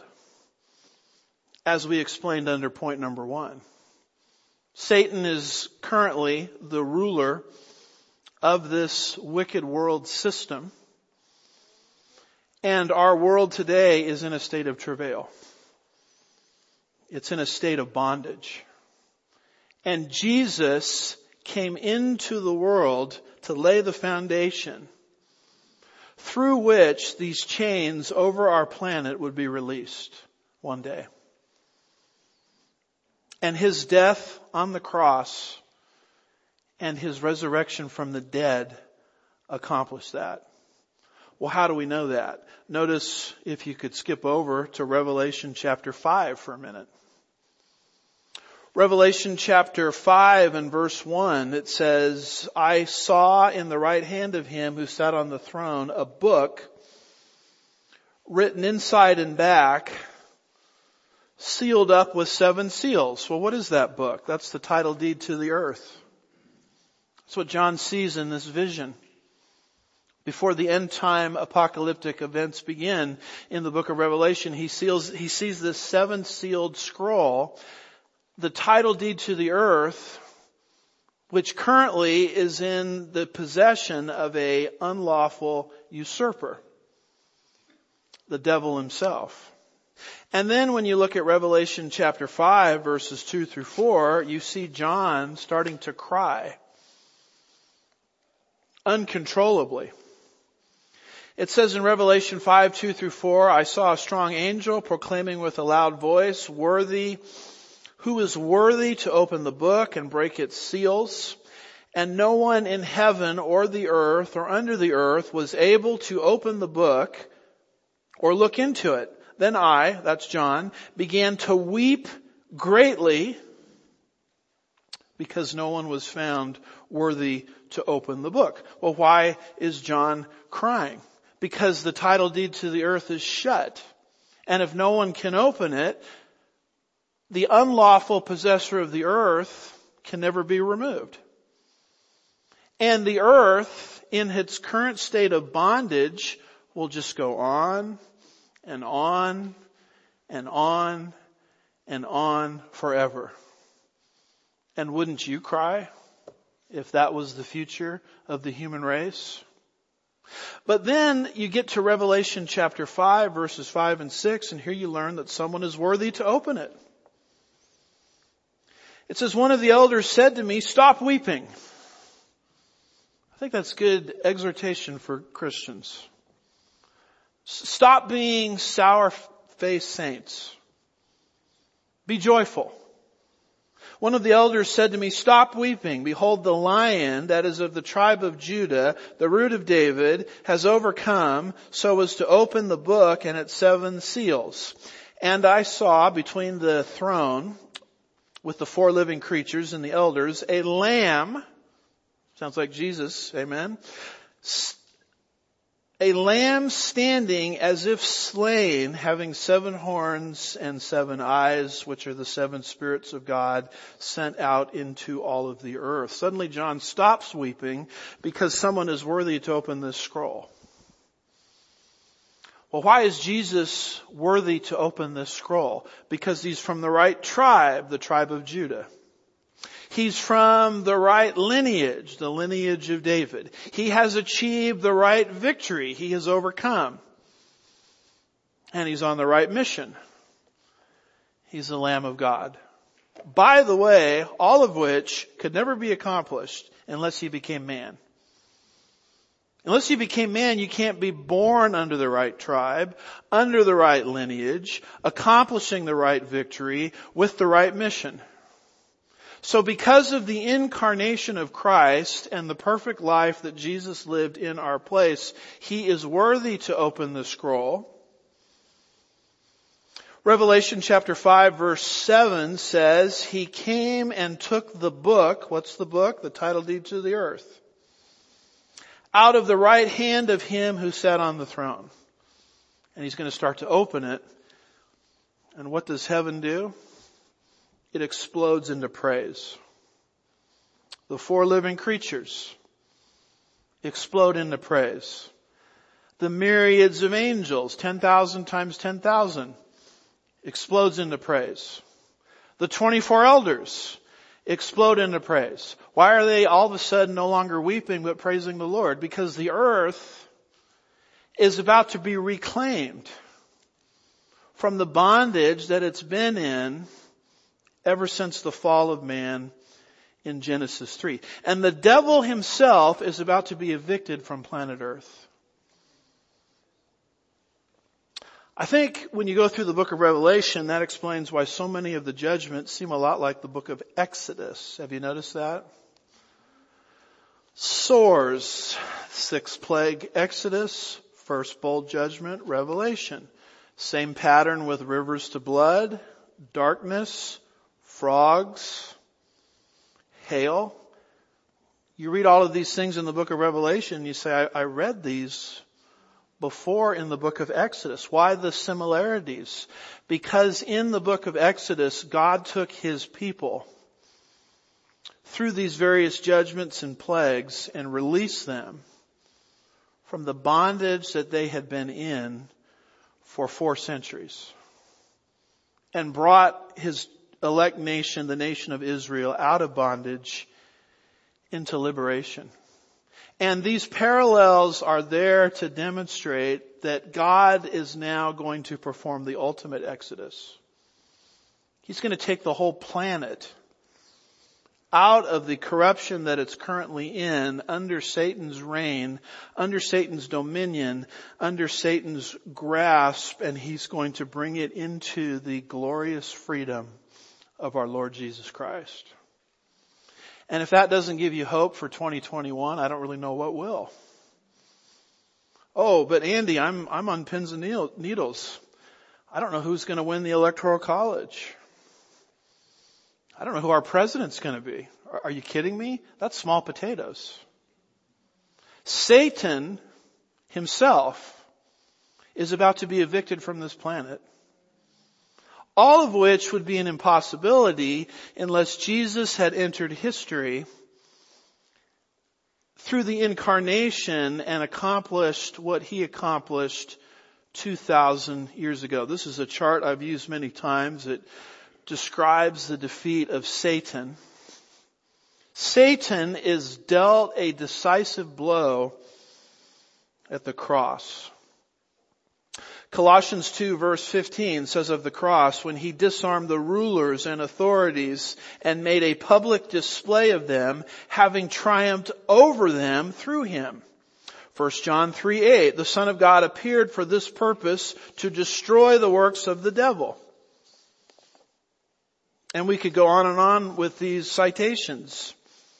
As we explained under point number one. Satan is currently the ruler of this wicked world system. And our world today is in a state of travail. It's in a state of bondage. And Jesus came into the world to lay the foundation through which these chains over our planet would be released one day. And His death on the cross and His resurrection from the dead accomplished that. Well, how do we know that? Notice, if you could skip over to Revelation chapter five for a minute. Revelation chapter five and verse one, it says, I saw in the right hand of Him who sat on the throne a book written inside and back, sealed up with seven seals. Well, what is that book? That's the title deed to the earth. That's what John sees in this vision. Before the end time apocalyptic events begin in the book of Revelation, he seals, he sees this seven sealed scroll the title deed to the earth, which currently is in the possession of a unlawful usurper, the devil himself. And then when you look at Revelation chapter five, verses two through four, you see John starting to cry uncontrollably. It says in Revelation five, two through four, I saw a strong angel proclaiming with a loud voice, worthy, who is worthy to open the book and break its seals? And no one in heaven or the earth or under the earth was able to open the book or look into it. Then I, that's John, began to weep greatly because no one was found worthy to open the book. Well, why is John crying? Because the title deed to the earth is shut. And if no one can open it, the unlawful possessor of the earth can never be removed. And the earth, in its current state of bondage, will just go on and on and on and on forever. And wouldn't you cry if that was the future of the human race? But then you get to Revelation chapter five, verses five and six, and here you learn that someone is worthy to open it. It says, one of the elders said to me, stop weeping. I think that's good exhortation for Christians. Stop being sour-faced saints. Be joyful. One of the elders said to me, stop weeping. Behold, the lion that is of the tribe of Judah, the root of David, has overcome so as to open the book and its seven seals. And I saw between the throne with the four living creatures and the elders a lamb, sounds like Jesus, amen, a lamb standing as if slain, having seven horns and seven eyes, which are the seven spirits of God sent out into all of the earth. Suddenly John stops weeping because someone is worthy to open this scroll. Well, why is Jesus worthy to open this scroll? Because he's from the right tribe, the tribe of Judah. He's from the right lineage, the lineage of David. He has achieved the right victory. He has overcome. And he's on the right mission. He's the Lamb of God. By the way, all of which could never be accomplished unless he became man. Unless you became man, you can't be born under the right tribe, under the right lineage, accomplishing the right victory with the right mission. So because of the incarnation of Christ and the perfect life that Jesus lived in our place, he is worthy to open the scroll. Revelation chapter five verse seven says, he came and took the book. What's the book? The title deed to the earth. Out of the right hand of him who sat on the throne. And he's going to start to open it. And what does heaven do? It explodes into praise. The four living creatures explode into praise. The myriads of angels, ten thousand times ten thousand, explodes into praise. The twenty-four elders explode into praise. Why are they all of a sudden no longer weeping but praising the Lord? Because the earth is about to be reclaimed from the bondage that it's been in ever since the fall of man in Genesis three. And the devil himself is about to be evicted from planet Earth. I think when you go through the book of Revelation, that explains why so many of the judgments seem a lot like the book of Exodus. Have you noticed that? Sores, sixth plague, Exodus, first bowl judgment, Revelation. Same pattern with rivers to blood, darkness, frogs, hail. You read all of these things in the book of Revelation, you say, I, I read these before in the book of Exodus. Why the similarities? Because in the book of Exodus, God took his people through these various judgments and plagues and released them from the bondage that they had been in for four centuries. And brought his elect nation, the nation of Israel, out of bondage into liberation. And these parallels are there to demonstrate that God is now going to perform the ultimate exodus. He's going to take the whole planet out of the corruption that it's currently in, under Satan's reign, under Satan's dominion, under Satan's grasp, and he's going to bring it into the glorious freedom of our Lord Jesus Christ. And if that doesn't give you hope for twenty twenty-one, I don't really know what will. Oh, but Andy, I'm, I'm on pins and needles. I don't know who's going to win the Electoral College. I don't know who our president's going to be. Are you kidding me? That's small potatoes. Satan himself is about to be evicted from this planet. All of which would be an impossibility unless Jesus had entered history through the incarnation and accomplished what he accomplished two thousand years ago. This is a chart I've used many times. It describes the defeat of Satan. Satan is dealt a decisive blow at the cross. Colossians two verse fifteen says of the cross, when he disarmed the rulers and authorities and made a public display of them, having triumphed over them through him. First John three eight, the Son of God appeared for this purpose, to destroy the works of the devil. And we could go on and on with these citations.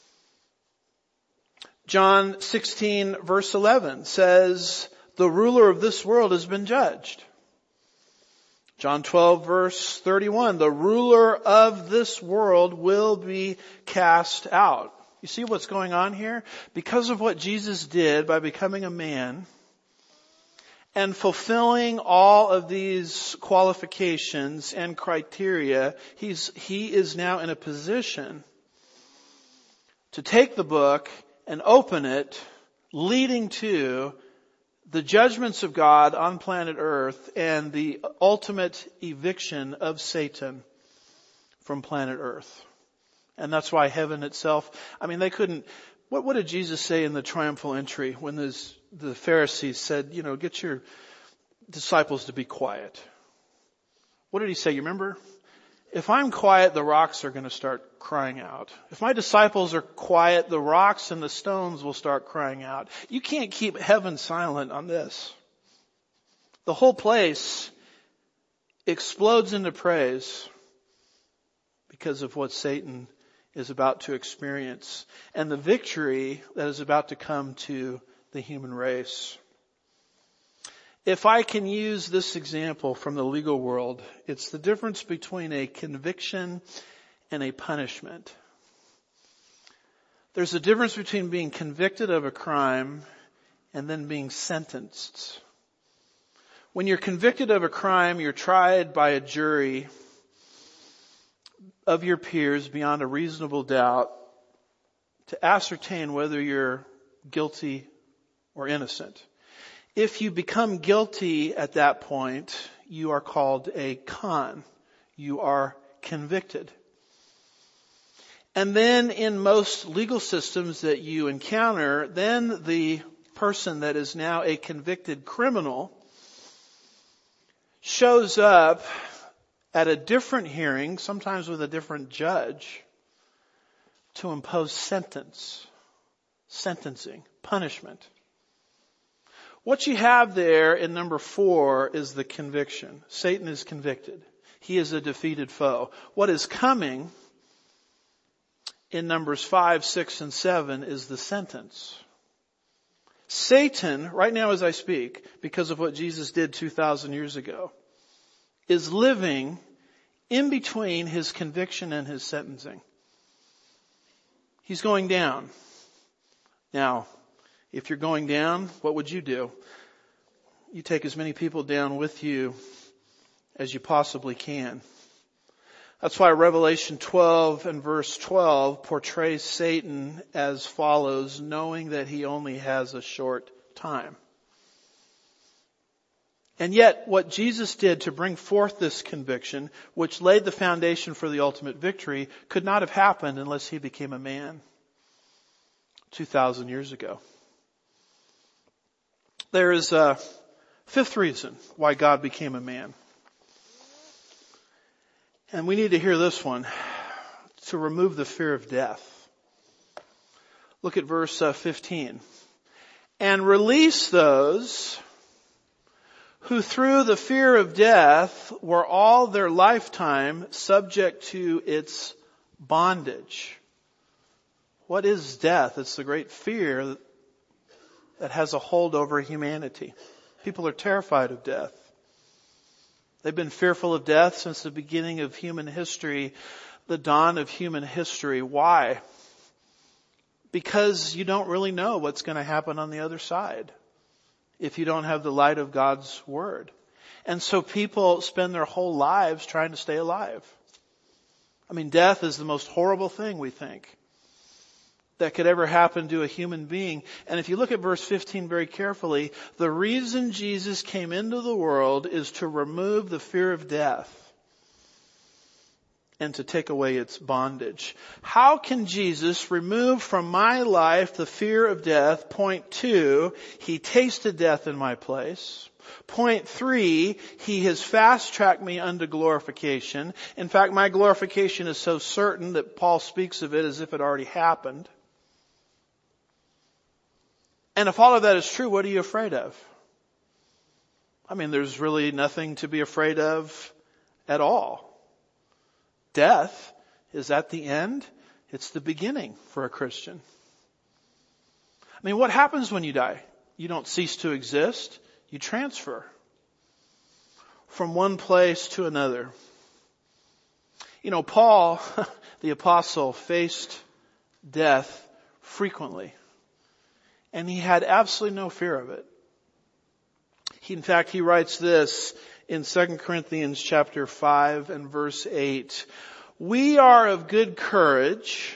John sixteen verse eleven says, the ruler of this world has been judged. John twelve verse thirty-one, the ruler of this world will be cast out. You see what's going on here? Because of what Jesus did by becoming a man and fulfilling all of these qualifications and criteria, he's, he is now in a position to take the book and open it, leading to the judgments of God on planet Earth and the ultimate eviction of Satan from planet Earth. And that's why heaven itself, I mean, they couldn't, what, what did Jesus say in the triumphal entry when this, the Pharisees said, you know, get your disciples to be quiet? What did he say? You remember? If I'm quiet, the rocks are going to start crying out. If my disciples are quiet, the rocks and the stones will start crying out. You can't keep heaven silent on this. The whole place explodes into praise because of what Satan is about to experience and the victory that is about to come to the human race. If I can use this example from the legal world, it's the difference between a conviction and a punishment. There's a difference between being convicted of a crime and then being sentenced. When you're convicted of a crime, you're tried by a jury of your peers beyond a reasonable doubt to ascertain whether you're guilty or innocent. If you become guilty at that point, you are called a con. You are convicted. And then in most legal systems that you encounter, then the person that is now a convicted criminal shows up at a different hearing, sometimes with a different judge, to impose sentence, sentencing, punishment. What you have there in number four is the conviction. Satan is convicted. He is a defeated foe. What is coming in numbers five, six, and seven is the sentence. Satan, right now as I speak, because of what Jesus did two thousand years ago, is living in between his conviction and his sentencing. He's going down. Now, if you're going down, what would you do? You take as many people down with you as you possibly can. That's why Revelation twelve and verse twelve portrays Satan as follows, knowing that he only has a short time. And yet, what Jesus did to bring forth this conviction, which laid the foundation for the ultimate victory, could not have happened unless he became a man two thousand years ago. There is a fifth reason why God became a man. And we need to hear this one, to remove the fear of death. Look at verse uh, fifteen. And release those who through the fear of death were all their lifetime subject to its bondage. What is death? It's the great fear that has a hold over humanity. People are terrified of death. They've been fearful of death since the beginning of human history, the dawn of human history. Why? Because you don't really know what's going to happen on the other side if you don't have the light of God's Word. And so people spend their whole lives trying to stay alive. I mean, death is the most horrible thing, we think, that could ever happen to a human being. And if you look at verse fifteen very carefully, the reason Jesus came into the world is to remove the fear of death and to take away its bondage. How can Jesus remove from my life the fear of death? Point two, he tasted death in my place. Point three, he has fast-tracked me unto glorification. In fact, my glorification is so certain that Paul speaks of it as if it already happened. And if all of that is true, what are you afraid of? I mean, there's really nothing to be afraid of at all. Death is at the end. It's the beginning for a Christian. I mean, what happens when you die? You don't cease to exist. You transfer from one place to another. You know, Paul, the apostle, faced death frequently. And he had absolutely no fear of it. He, in fact, he writes this in Second Corinthians chapter five and verse eight. We are of good courage.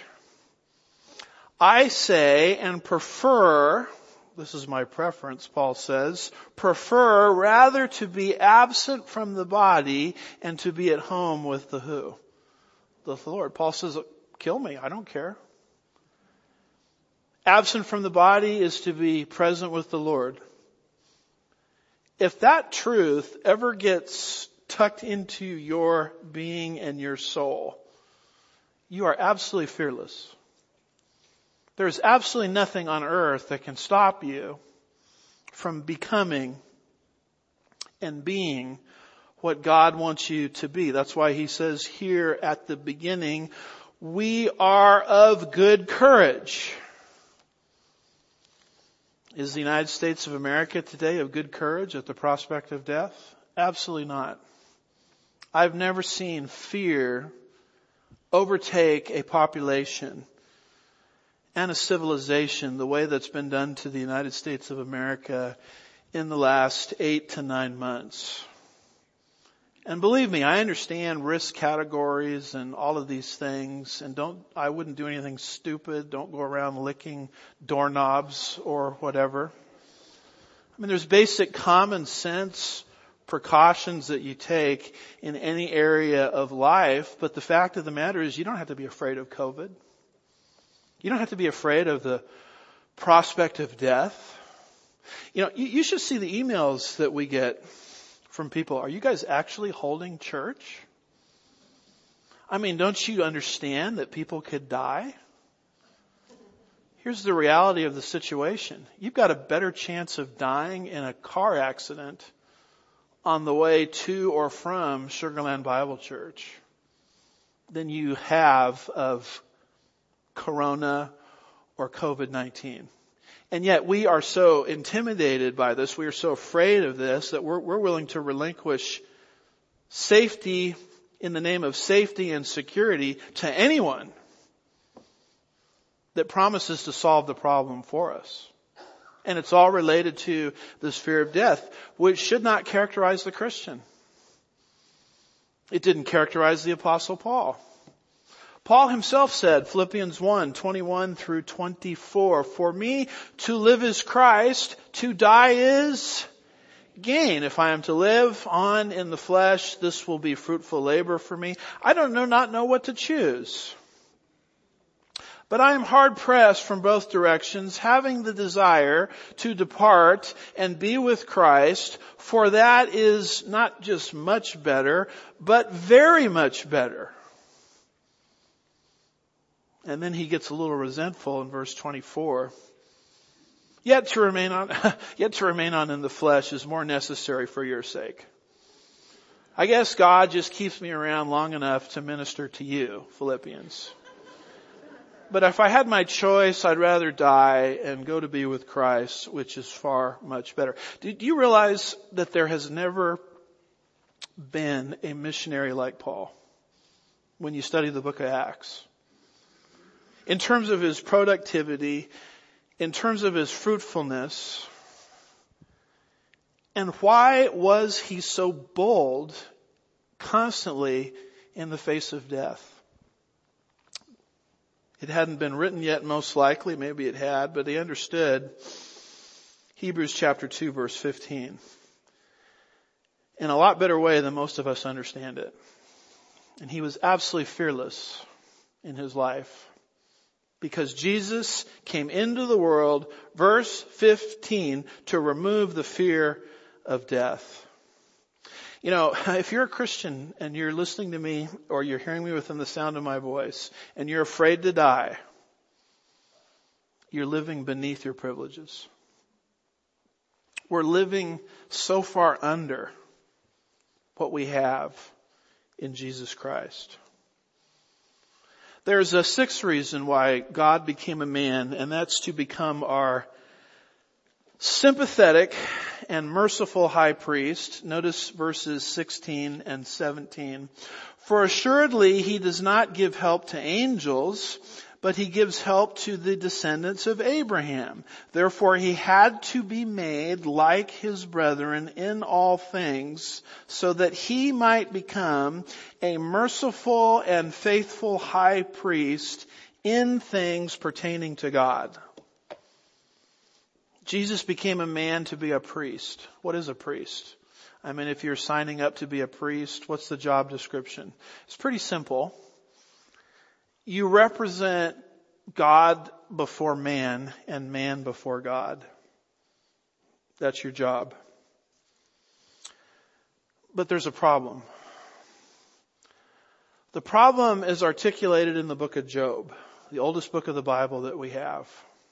I say and prefer, this is my preference, Paul says, prefer rather to be absent from the body and to be at home with the who? The Lord. Paul says, kill me, I don't care. Absent from the body is to be present with the Lord. If that truth ever gets tucked into your being and your soul, you are absolutely fearless. There is absolutely nothing on earth that can stop you from becoming and being what God wants you to be. That's why he says here at the beginning, we are of good courage. Is the United States of America today of good courage at the prospect of death? Absolutely not. I've never seen fear overtake a population and a civilization the way that's been done to the United States of America in the last eight to nine months. And believe me, I understand risk categories and all of these things, and don't, I wouldn't do anything stupid. Don't go around licking doorknobs or whatever. I mean, there's basic common sense precautions that you take in any area of life, but the fact of the matter is you don't have to be afraid of COVID. You don't have to be afraid of the prospect of death. You know, you, you should see the emails that we get from people. Are you guys actually holding church? I mean, don't you understand that people could die? Here's the reality of the situation. You've got a better chance of dying in a car accident on the way to or from Sugar Land Bible Church than you have of corona or covid nineteen. And yet we are so intimidated by this, we are so afraid of this, that we're, we're willing to relinquish safety in the name of safety and security to anyone that promises to solve the problem for us. And it's all related to this fear of death, which should not characterize the Christian. It didn't characterize the Apostle Paul. Paul himself said, Philippians one, twenty-one through twenty-four, for me to live is Christ, to die is gain. If I am to live on in the flesh, this will be fruitful labor for me. I don't know, not know what to choose. But I am hard pressed from both directions, having the desire to depart and be with Christ, for that is not just much better, but very much better. And then he gets a little resentful in verse twenty-four. Yet to remain on, yet to remain on in the flesh is more necessary for your sake. I guess God just keeps me around long enough to minister to you, Philippians. But if I had my choice, I'd rather die and go to be with Christ, which is far much better. Do you realize that there has never been a missionary like Paul when you study the book of Acts? In terms of his productivity, in terms of his fruitfulness, and why was he so bold constantly in the face of death? It hadn't been written yet, most likely. Maybe it had, but he understood Hebrews chapter two, verse fifteen in a lot better way than most of us understand it. And he was absolutely fearless in his life because Jesus came into the world, verse fifteen, to remove the fear of death. You know, if you're a Christian and you're listening to me or you're hearing me within the sound of my voice and you're afraid to die, you're living beneath your privileges. We're living so far under what we have in Jesus Christ. There's a sixth reason why God became a man, and that's to become our sympathetic and merciful high priest. Notice verses sixteen and seventeen. For assuredly he does not give help to angels, but he gives help to the descendants of Abraham. Therefore he had to be made like his brethren in all things, so that he might become a merciful and faithful high priest in things pertaining to God. Jesus became a man to be a priest. What is a priest? I mean, if you're signing up to be a priest, what's the job description? It's pretty simple. You represent God before man and man before God. That's your job. But there's a problem. The problem is articulated in the book of Job, the oldest book of the Bible that we have.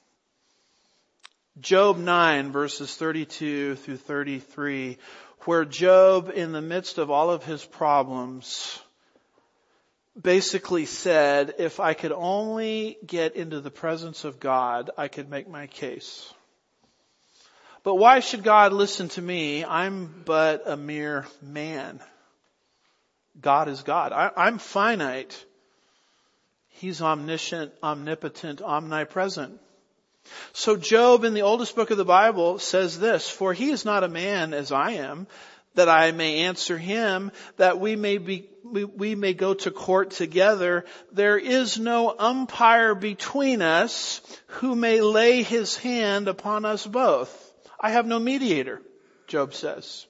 Job nine, verses thirty-two through thirty-three, where Job, in the midst of all of his problems, basically said, if I could only get into the presence of God, I could make my case. But why should God listen to me? I'm but a mere man. God is God. I, I'm finite. He's omniscient, omnipotent, omnipresent. So Job, in the oldest book of the Bible, says this, for he is not a man as I am, that I may answer him, that we may be, we, we may go to court together. There is no umpire between us who may lay his hand upon us both. I have no mediator, Job says.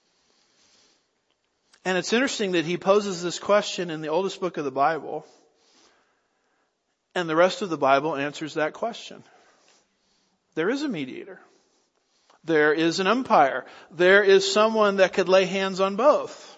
And it's interesting that he poses this question in the oldest book of the Bible, and the rest of the Bible answers that question. There is a mediator. There is an umpire. There is someone that could lay hands on both.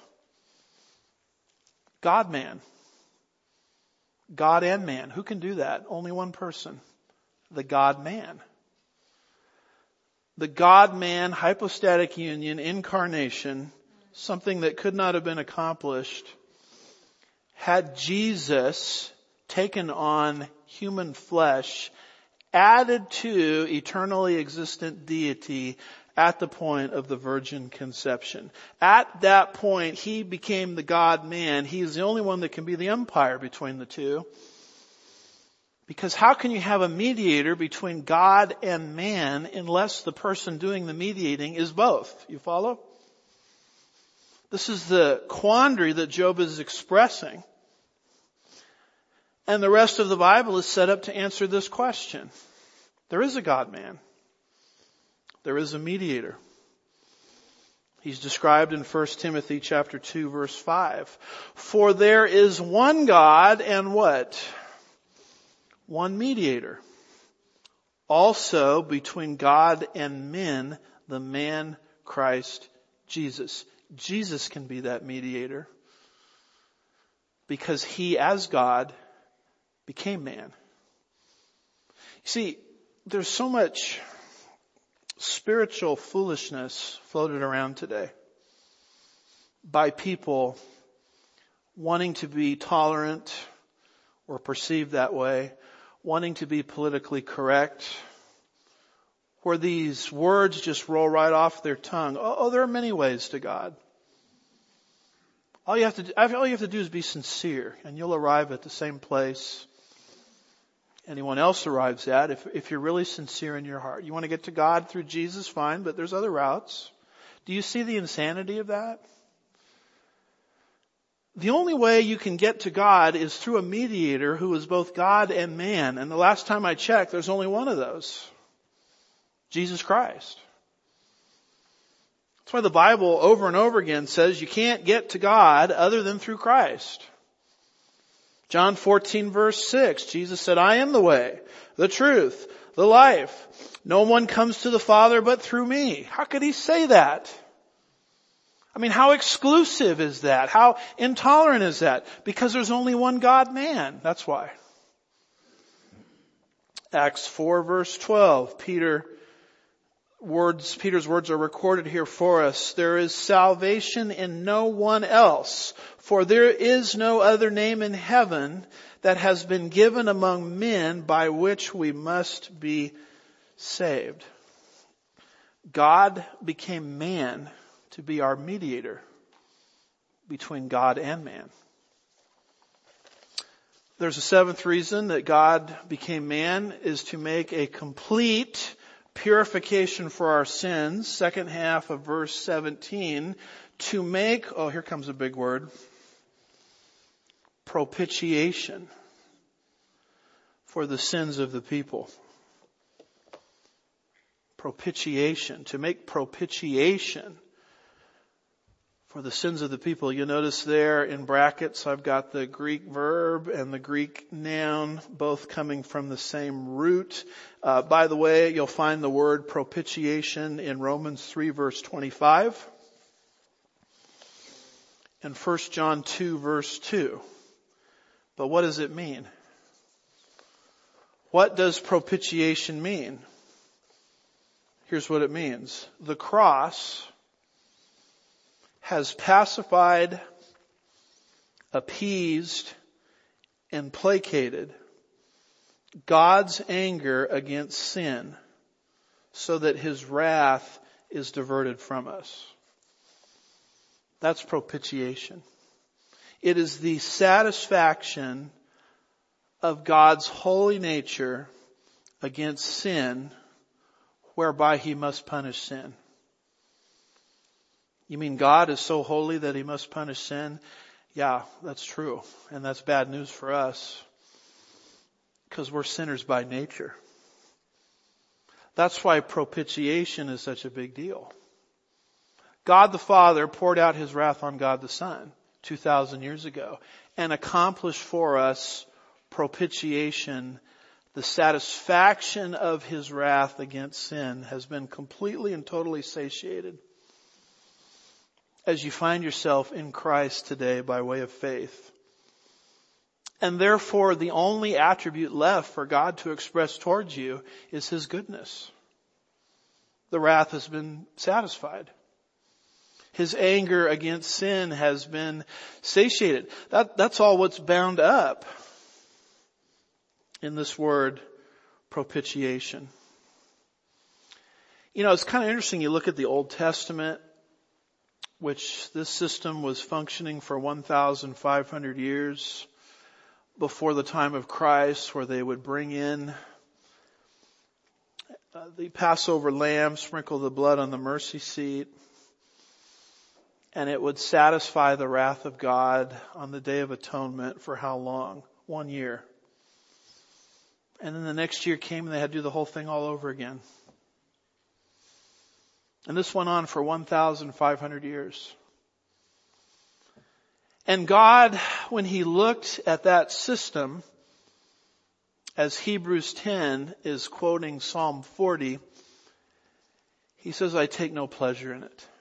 God-man. God and man. Who can do that? Only one person. The God-man. The God-man hypostatic union, incarnation, something that could not have been accomplished had Jesus taken on human flesh, added to eternally existent deity at the point of the virgin conception. At that point, he became the God-man. He is the only one that can be the umpire between the two. Because how can you have a mediator between God and man unless the person doing the mediating is both? You follow? This is the quandary that Job is expressing. And the rest of the Bible is set up to answer this question. There is a God-man. There is a mediator. He's described in First Timothy chapter two verse five. For there is one God and what? One mediator. Also between God and men, the man Christ Jesus. Jesus can be that mediator because he as God became man. You see, there's so much spiritual foolishness floated around today by people wanting to be tolerant or perceived that way, wanting to be politically correct, where these words just roll right off their tongue. Oh, oh there are many ways to God. All you have to do, all you have to do is be sincere, and you'll arrive at the same place anyone else arrives at if, if you're really sincere in your heart. You want to get to God through Jesus, fine, but there's other routes. Do you see the insanity of that? The only way you can get to God is through a mediator who is both God and man. And the last time I checked, there's only one of those. Jesus Christ. That's why the Bible over and over again says you can't get to God other than through Christ. John fourteen verse six, Jesus said, I am the way, the truth, the life. No one comes to the Father but through me. How could he say that? I mean, how exclusive is that? How intolerant is that? Because there's only one God man. That's why. Acts four verse twelve, Peter words, Peter's words are recorded here for us. There is salvation in no one else, for there is no other name in heaven that has been given among men by which we must be saved. God became man to be our mediator between God and man. There's a seventh reason that God became man is to make a complete purification for our sins. Second half of verse seventeen. To make, oh, here comes a big word. Propitiation for the sins of the people. Propitiation. To make propitiation for the sins of the people. You notice there in brackets I've got the Greek verb and the Greek noun both coming from the same root. Uh, by the way, you'll find the word propitiation in Romans three verse twenty-five and First John two verse two. But what does it mean? What does propitiation mean? Here's what it means. The cross has pacified, appeased, and placated God's anger against sin so that his wrath is diverted from us. That's propitiation. It is the satisfaction of God's holy nature against sin whereby he must punish sin. You mean God is so holy that he must punish sin? Yeah, that's true. And that's bad news for us because we're sinners by nature. That's why propitiation is such a big deal. God the Father poured out his wrath on God the Son two thousand years ago and accomplished for us propitiation. The satisfaction of his wrath against sin has been completely and totally satiated as you find yourself in Christ today by way of faith. And therefore, the only attribute left for God to express towards you is his goodness. The wrath has been satisfied. His anger against sin has been satiated. That, that's all what's bound up in this word propitiation. You know, it's kind of interesting. You look at the Old Testament, which this system was functioning for one thousand five hundred years before the time of Christ, where they would bring in uh, the Passover lamb, sprinkle the blood on the mercy seat, and it would satisfy the wrath of God on the Day of Atonement for how long? One year. And then the next year came and they had to do the whole thing all over again. And this went on for one thousand five hundred years. And God, when He looked at that system, as Hebrews ten is quoting Psalm forty, He says, I take no pleasure in it.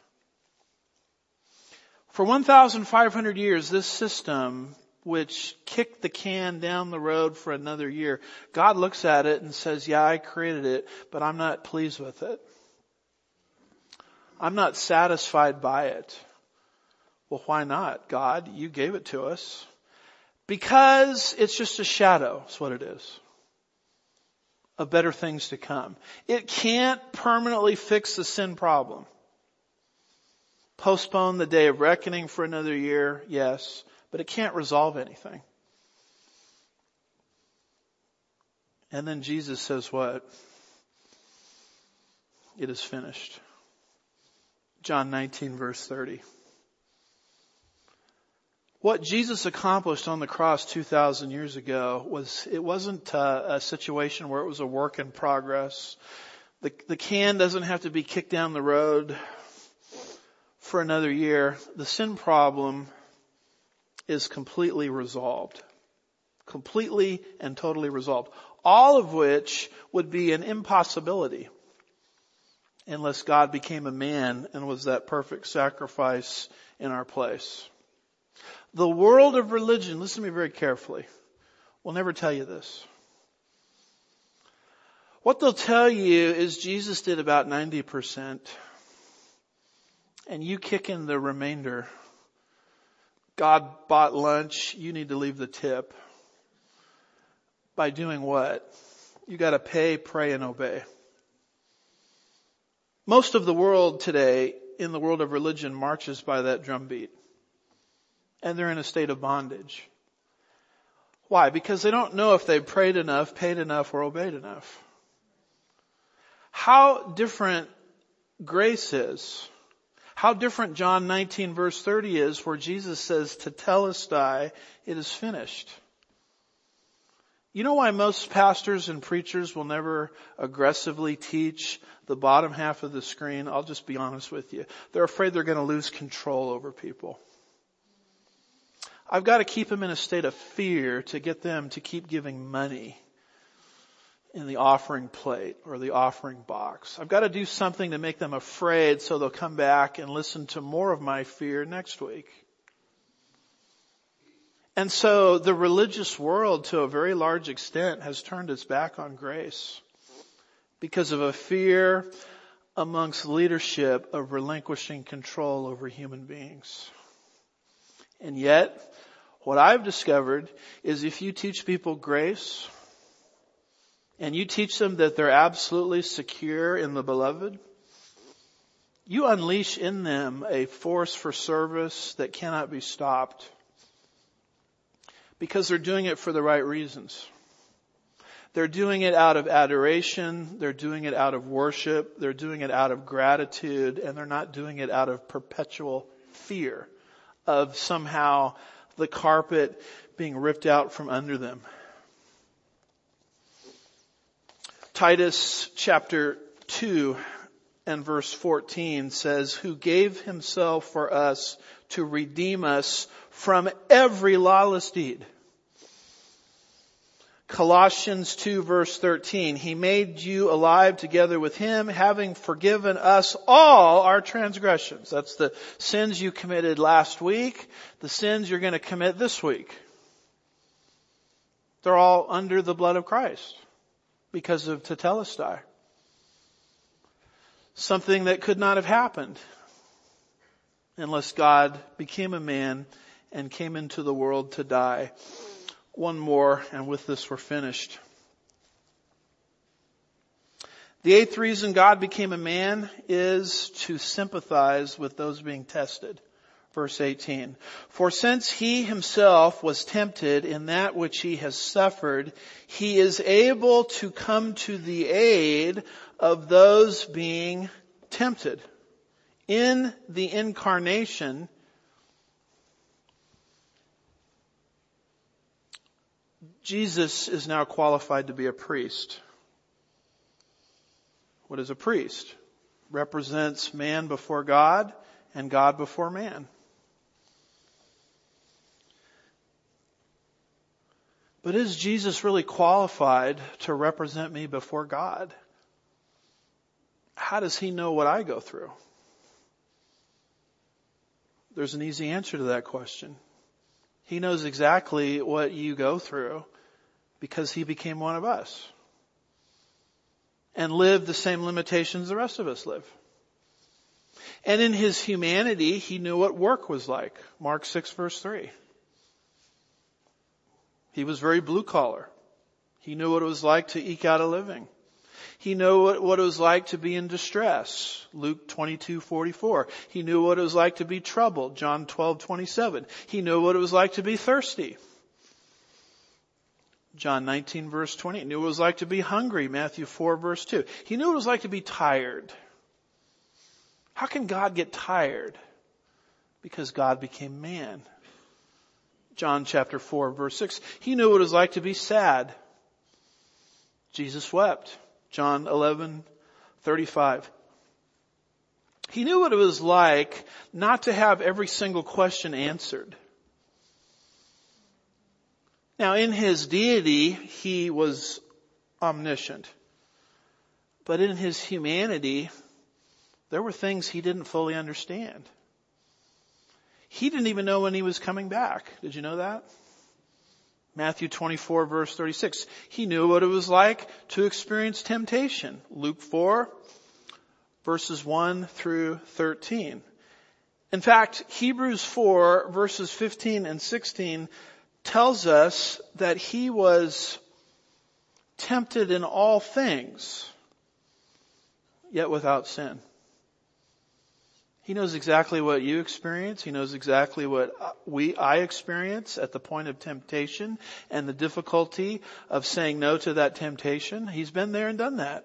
For one thousand five hundred years, this system, which kicked the can down the road for another year, God looks at it and says, yeah, I created it, but I'm not pleased with it. I'm not satisfied by it. Well, why not, God? You gave it to us. Because it's just a shadow, is what it is, of better things to come. It can't permanently fix the sin problem. Postpone the day of reckoning for another year, yes, but it can't resolve anything. And then Jesus says what? It is finished. John nineteen verse thirty. What Jesus accomplished on the cross two thousand years ago was, it wasn't a, a situation where it was a work in progress. The, the can doesn't have to be kicked down the road for another year. The sin problem is completely resolved. Completely and totally resolved. All of which would be an impossibility unless God became a man and was that perfect sacrifice in our place. The world of religion, listen to me very carefully, will never tell you this. What they'll tell you is Jesus did about ninety percent and you kick in the remainder. God bought lunch, you need to leave the tip. By doing what? You got to pay, pray, and obey. Most of the world today, in the world of religion, marches by that drumbeat. And they're in a state of bondage. Why? Because they don't know if they've prayed enough, paid enough, or obeyed enough. How different grace is. How different John nineteen verse thirty is, where Jesus says, Tetelestai, it is finished. You know why most pastors and preachers will never aggressively teach the bottom half of the screen? I'll just be honest with you. They're afraid they're going to lose control over people. I've got to keep them in a state of fear to get them to keep giving money in the offering plate or the offering box. I've got to do something to make them afraid so they'll come back and listen to more of my fear next week. And so the religious world, to a very large extent, has turned its back on grace because of a fear amongst leadership of relinquishing control over human beings. And yet, what I've discovered is if you teach people grace and you teach them that they're absolutely secure in the beloved, you unleash in them a force for service that cannot be stopped because they're doing it for the right reasons. They're doing it out of adoration, they're doing it out of worship, they're doing it out of gratitude, and they're not doing it out of perpetual fear of somehow the carpet being ripped out from under them. Titus chapter two and verse fourteen says, who gave himself for us to redeem us from every lawless deed. Colossians two verse thirteen, he made you alive together with him, having forgiven us all our transgressions. That's the sins you committed last week, the sins you're going to commit this week. They're all under the blood of Christ because of Tetelestai. Something that could not have happened unless God became a man and came into the world to die. One more, and with this we're finished. The eighth reason God became a man is to sympathize with those being tested. Verse eighteen. For since he himself was tempted in that which he has suffered, he is able to come to the aid of those being tempted. In the incarnation, Jesus is now qualified to be a priest. What is a priest? represents man before God and God before man. But is Jesus really qualified to represent me before God? How does he know what I go through? There's an easy answer to that question. He knows exactly what you go through because he became one of us and lived the same limitations the rest of us live. And in his humanity, he knew what work was like. Mark six verse three. He was very blue collar. He knew what it was like to eke out a living. He knew what, what it was like to be in distress. Luke twenty-two forty-four. He knew what it was like to be troubled. John twelve twenty-seven. He knew what it was like to be thirsty. John nineteen verse twenty. He knew what it was like to be hungry. Matthew four verse two. He knew what it was like to be tired. How can God get tired? Because God became man. John chapter four verse six. He knew what it was like to be sad. Jesus wept. John eleven thirty-five. He knew what it was like not to have every single question answered. Now in his deity, he was omniscient. But in his humanity, there were things he didn't fully understand. He didn't even know when he was coming back. Did you know that? Matthew twenty-four verse thirty-six. He knew what it was like to experience temptation. Luke four verses one through thirteen. In fact, Hebrews four verses fifteen and sixteen tells us that he was tempted in all things, yet without sin. He knows exactly what you experience. He knows exactly what we, I experience at the point of temptation and the difficulty of saying no to that temptation. He's been there and done that.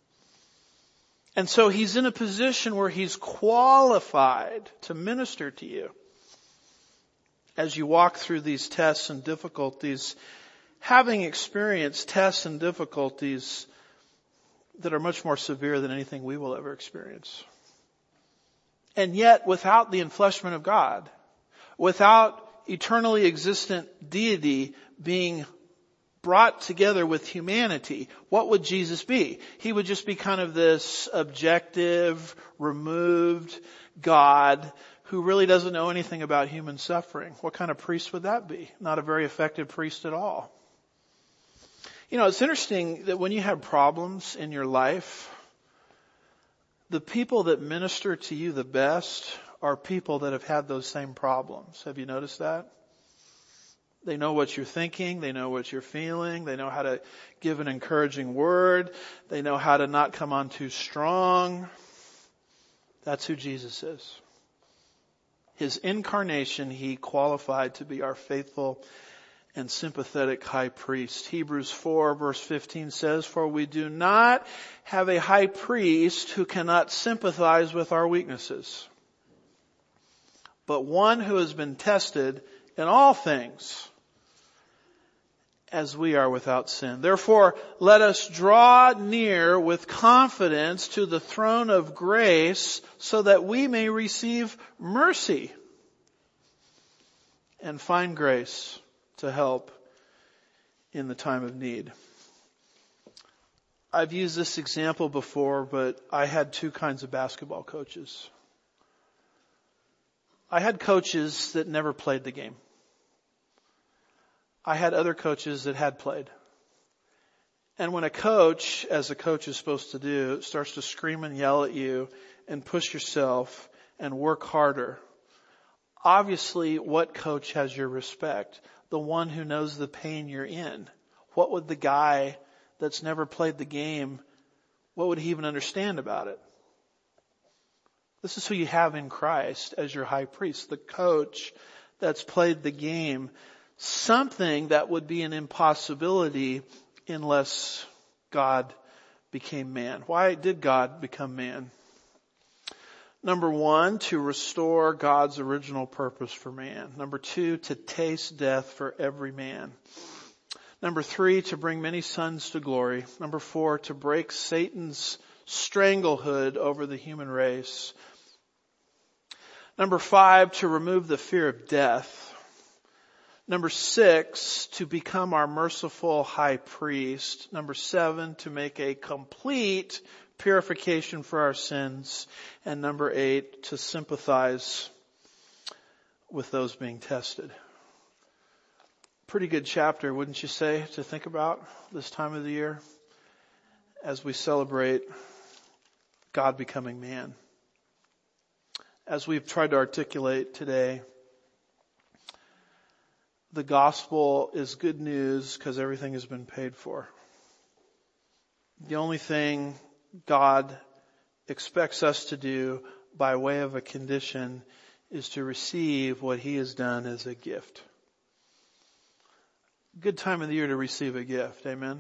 And so he's in a position where he's qualified to minister to you as you walk through these tests and difficulties, having experienced tests and difficulties that are much more severe than anything we will ever experience. And yet, without the enfleshment of God, without eternally existent deity being brought together with humanity, what would Jesus be? He would just be kind of this objective, removed God who really doesn't know anything about human suffering. What kind of priest would that be? Not a very effective priest at all. You know, it's interesting that when you have problems in your life, the people that minister to you the best are people that have had those same problems. Have you noticed that? They know what you're thinking. They know what you're feeling. They know how to give an encouraging word. They know how to not come on too strong. That's who Jesus is. His incarnation, he qualified to be our faithful and sympathetic high priest. Hebrews four verse fifteen says, "For we do not have a high priest who cannot sympathize with our weaknesses, but one who has been tested in all things as we are without sin. Therefore, let us draw near with confidence to the throne of grace so that we may receive mercy and find grace to help in the time of need." I've used this example before, but I had two kinds of basketball coaches. I had coaches that never played the game. I had other coaches that had played. And when a coach, as a coach is supposed to do, starts to scream and yell at you and push yourself and work harder, obviously what coach has your respect? The one who knows the pain you're in. What would the guy that's never played the game, what would he even understand about it? This is who you have in Christ as your high priest, the coach that's played the game. Something that would be an impossibility unless God became man. Why did God become man? Number one, to restore God's original purpose for man. Number two, to taste death for every man. Number three, to bring many sons to glory. Number four, to break Satan's stranglehold over the human race. Number five, to remove the fear of death. Number six, to become our merciful high priest. Number seven, to make a complete purification for our sins. And number eight, to sympathize with those being tested. Pretty good chapter, wouldn't you say, to think about this time of the year as we celebrate God becoming man. As we've tried to articulate today, the gospel is good news because everything has been paid for. The only thing God expects us to do by way of a condition is to receive what he has done as a gift. Good time of the year to receive a gift. Amen.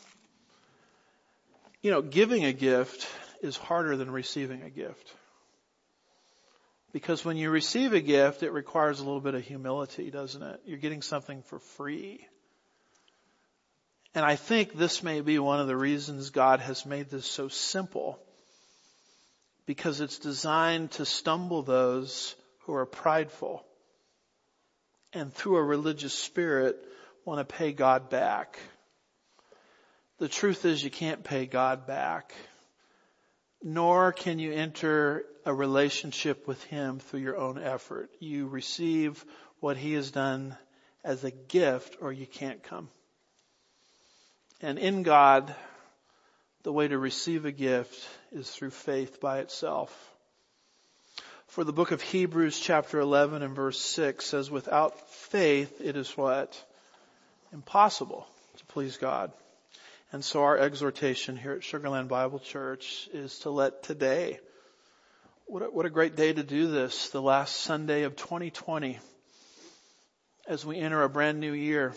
You know, giving a gift is harder than receiving a gift. Because when you receive a gift, it requires a little bit of humility, doesn't it? You're getting something for free. And I think this may be one of the reasons God has made this so simple. Because it's designed to stumble those who are prideful. And through a religious spirit, want to pay God back. The truth is you can't pay God back. Nor can you enter a relationship with him through your own effort. You receive what he has done as a gift or you can't come. And in God, the way to receive a gift is through faith by itself. For the book of Hebrews chapter eleven and verse six says, without faith it is what? Impossible to please God. And so our exhortation here at Sugar Land Bible Church is to let today, what a, what a great day to do this, the last Sunday of twenty twenty, as we enter a brand new year.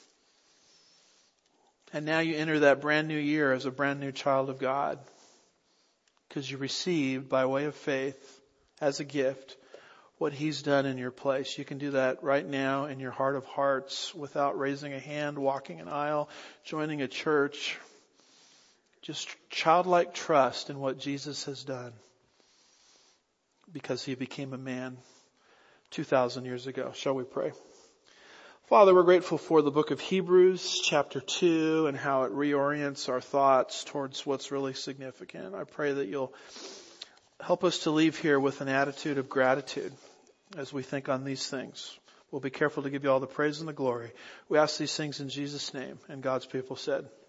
And now you enter that brand new year as a brand new child of God, because you received by way of faith as a gift what he's done in your place. You can do that right now in your heart of hearts without raising a hand, walking an aisle, joining a church. Just childlike trust in what Jesus has done because he became a man two thousand years ago. Shall we pray? Father, we're grateful for the book of Hebrews chapter two and how it reorients our thoughts towards what's really significant. I pray that you'll help us to leave here with an attitude of gratitude as we think on these things. We'll be careful to give you all the praise and the glory. We ask these things in Jesus' name. And God's people said,